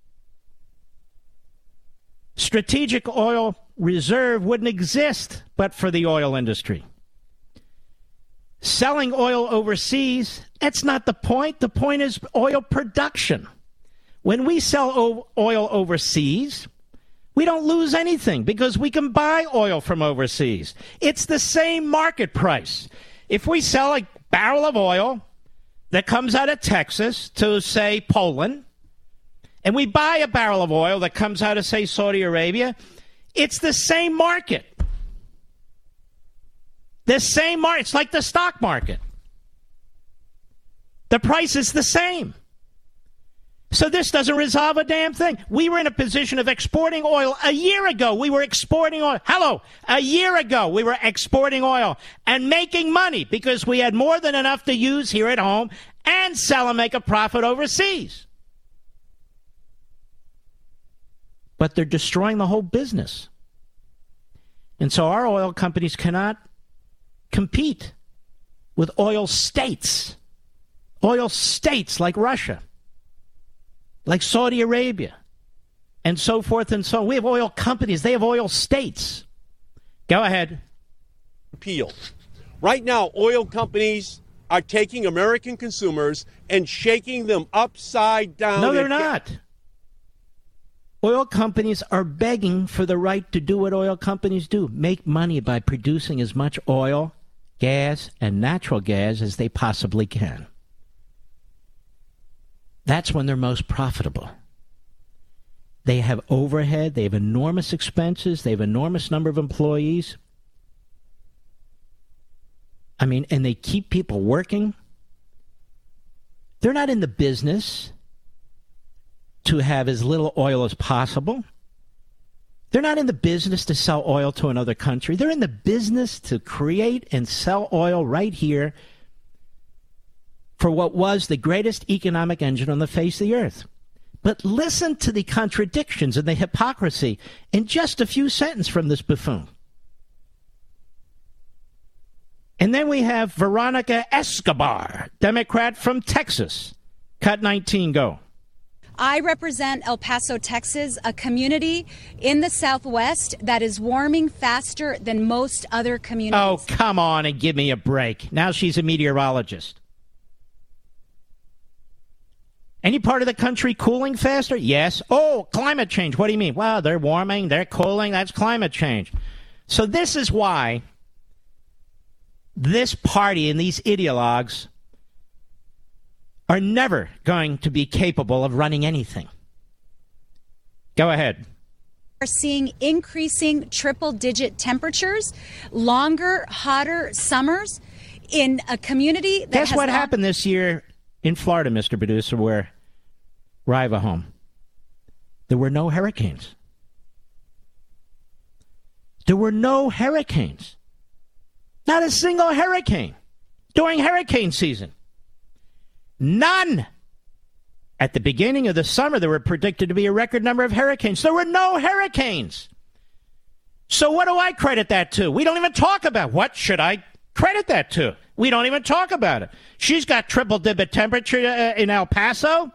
Strategic Oil Reserve wouldn't exist but for the oil industry. Selling oil overseas, that's not the point. The point is oil production. When we sell oil overseas, we don't lose anything because we can buy oil from overseas. It's the same market price. If we sell a barrel of oil that comes out of Texas to, say, Poland, and we buy a barrel of oil that comes out of, say, Saudi Arabia, it's the same market. The same market. It's like the stock market. The price is the same. So this doesn't resolve a damn thing. We were in a position of exporting oil a year ago. We were exporting oil. A year ago we were exporting oil and making money because we had more than enough to use here at home and sell and make a profit overseas. But they're destroying the whole business. And so our oil companies cannot compete with oil states like Russia, like Saudi Arabia, and so forth and so on. We have oil companies. They have oil states. Go ahead. Repeal. Right now, oil companies are taking American consumers and shaking them upside down. No, they're not. Oil companies are begging for the right to do what oil companies do, make money by producing as much oil, gas, and natural gas as they possibly can. That's when they're most profitable. They have overhead, they have enormous expenses, they have an enormous number of employees. I mean, and they keep people working. They're not in the business to have as little oil as possible. They're not in the business to sell oil to another country. They're in the business to create and sell oil right here for what was the greatest economic engine on the face of the earth. But listen to the contradictions and the hypocrisy in just a few sentences from this buffoon. And then we have Veronica Escobar, Democrat from Texas. Cut 19, go. I represent El Paso, Texas, a community in the Southwest that is warming faster than most other communities. Oh, come on and give me a break. Now she's a meteorologist. Any part of the country cooling faster? Yes. Oh, climate change. What do you mean? Well, they're warming, they're cooling. That's climate change. So this is why this party and these ideologues are never going to be capable of running anything. Go ahead. We're seeing increasing triple-digit temperatures, longer, hotter summers in a community that Guess what happened this year in Florida, Mr. Producer, where I have a home? There were no hurricanes. There were no hurricanes. Not a single hurricane during hurricane season. None. At the beginning of the summer, there were predicted to be a record number of hurricanes. There were no hurricanes. So what do I credit that to? We don't even talk about what should I credit that to. We don't even talk about it. She's got triple-digit temperature in El Paso.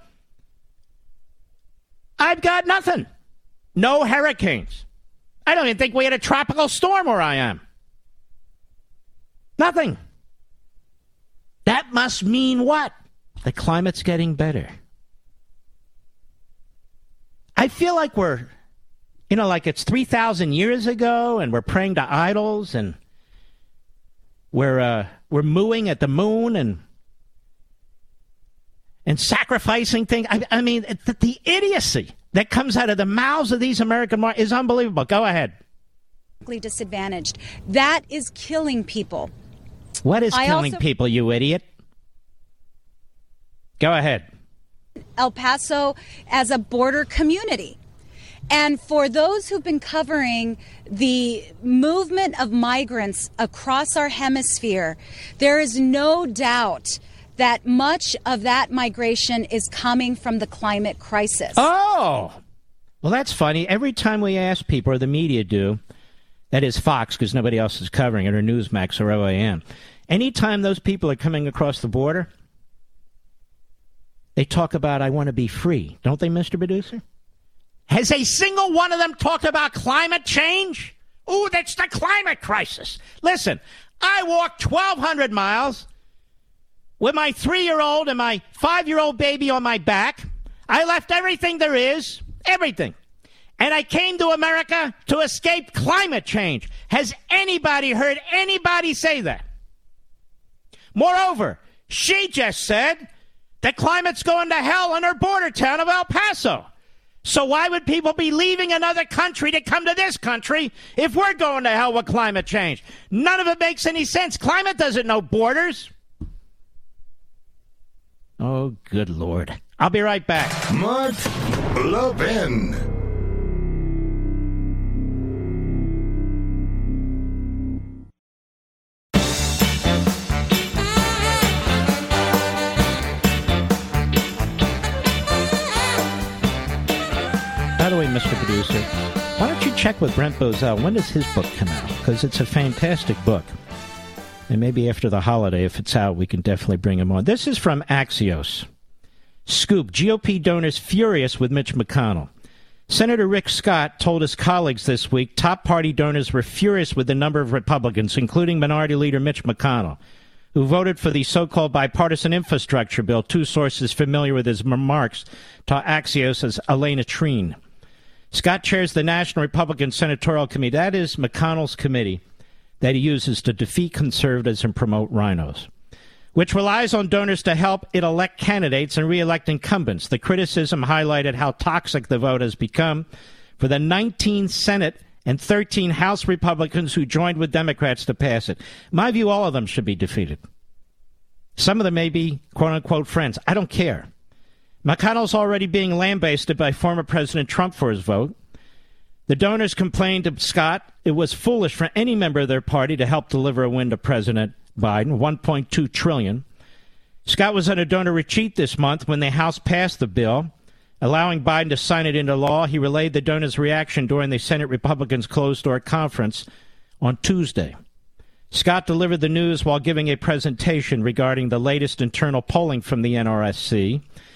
I've got nothing. No hurricanes. I don't even think we had a tropical storm where I am. Nothing. That must mean what? The climate's getting better. I feel like we're, like it's 3,000 years ago and we're praying to idols and we're mooing at the moon and sacrificing things. I mean, the idiocy that comes out of the mouths of these American martyrs is unbelievable. Go ahead. Disadvantaged. That is killing people. What is killing people, you idiot? Go ahead. El Paso as a border community. And for those who've been covering the movement of migrants across our hemisphere, there is no doubt that much of that migration is coming from the climate crisis. Oh! Well, that's funny. Every time we ask people, or the media do, that is Fox, because nobody else is covering it, or Newsmax, or OAN. Anytime those people are coming across the border, they talk about, I want to be free. Don't they, Mr. Producer? Has a single one of them talked about climate change? Ooh, that's the climate crisis. Listen, I walked 1,200 miles with my 3-year-old and my 5-year-old baby on my back. I left everything there is, everything. And I came to America to escape climate change. Has anybody heard anybody say that? Moreover, she just said the climate's going to hell in her border town of El Paso. So why would people be leaving another country to come to this country if we're going to hell with climate change? None of it makes any sense. Climate doesn't know borders. Oh, good Lord. I'll be right back. Mark Levin. By the way, Mr. Producer, why don't you check with Brent Bozell? When does his book come out? Because it's a fantastic book. And maybe after the holiday, if it's out, we can definitely bring him on. This is from Axios. Scoop, GOP donors furious with Mitch McConnell. Senator Rick Scott told his colleagues this week top party donors were furious with the number of Republicans, including Minority Leader Mitch McConnell, who voted for the so-called bipartisan infrastructure bill. Two sources familiar with his remarks to Axios as Elena Treen. Scott chairs the National Republican Senatorial Committee. That is McConnell's committee that he uses to defeat conservatives and promote rhinos, which relies on donors to help it elect candidates and re-elect incumbents. The criticism highlighted how toxic the vote has become for the 19 Senate and 13 House Republicans who joined with Democrats to pass it. In my view, all of them should be defeated. Some of them may be, quote-unquote, friends. I don't care. McConnell's already being lambasted by former President Trump for his vote. The donors complained to Scott it was foolish for any member of their party to help deliver a win to President Biden, $1.2 trillion. Scott was at a donor retreat this month when the House passed the bill, allowing Biden to sign it into law. He relayed the donors' reaction during the Senate Republicans' closed-door conference on Tuesday. Scott delivered the news while giving a presentation regarding the latest internal polling from the NRSC.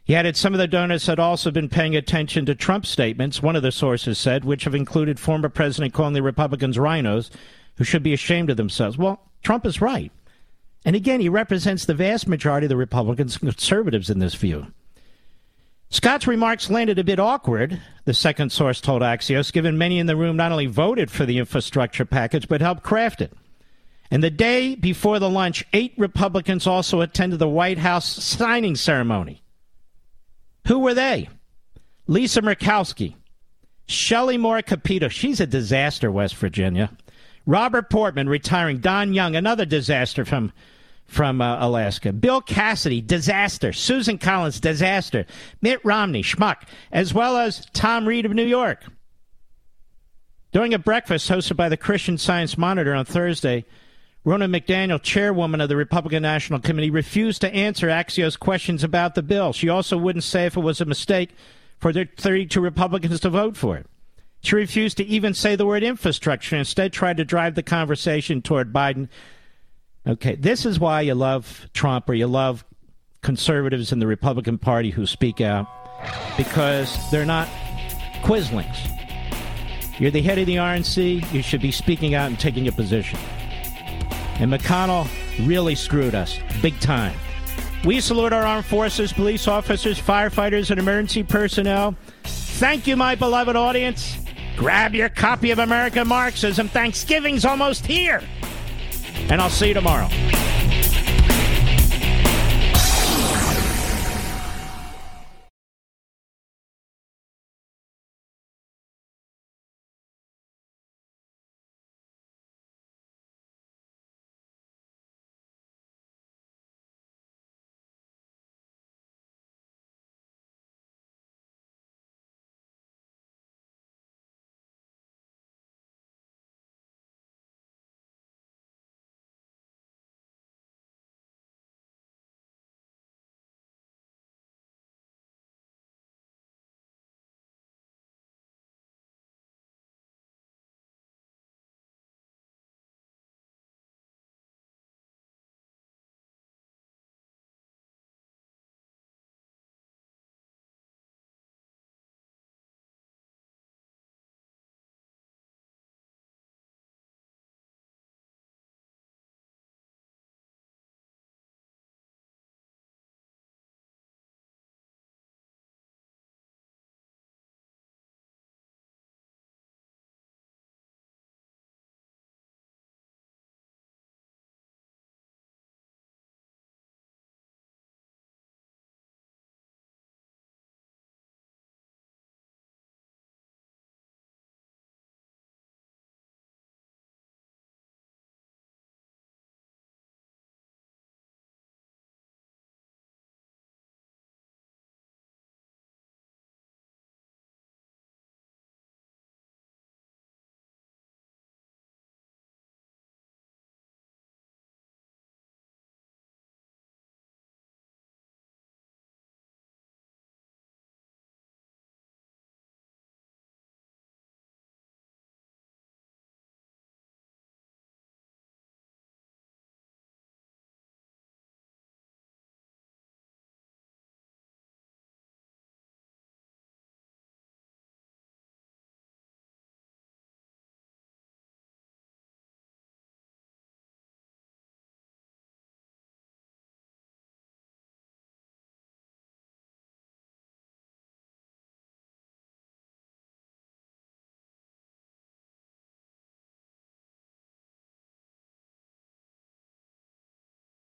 He added some of the donors had also been paying attention to Trump's statements, one of the sources said, which have included former President calling the Republicans rhinos who should be ashamed of themselves. Well, Trump is right. And again, he represents the vast majority of the Republicans and conservatives in this view. Scott's remarks landed a bit awkward, the second source told Axios, given many in the room not only voted for the infrastructure package, but helped craft it. And the day before the lunch, 8 Republicans also attended the White House signing ceremony. Who were they? Lisa Murkowski, Shelley Moore Capito, she's a disaster, West Virginia. Robert Portman, retiring. Don Young, another disaster from Alaska. Bill Cassidy, disaster. Susan Collins, disaster. Mitt Romney, schmuck, as well as Tom Reed of New York. During a breakfast hosted by the Christian Science Monitor on Thursday, Ronna McDaniel, chairwoman of the Republican National Committee, refused to answer Axios' questions about the bill. She also wouldn't say if it was a mistake for the 32 Republicans to vote for it. She refused to even say the word infrastructure, and instead tried to drive the conversation toward Biden. Okay, this is why you love Trump, or you love conservatives in the Republican Party who speak out, because they're not quislings. You're the head of the RNC. You should be speaking out and taking a position. And McConnell really screwed us big time. We salute our armed forces, police officers, firefighters, and emergency personnel. Thank you, my beloved audience. Grab your copy of American Marxism. Thanksgiving's almost here. And I'll see you tomorrow.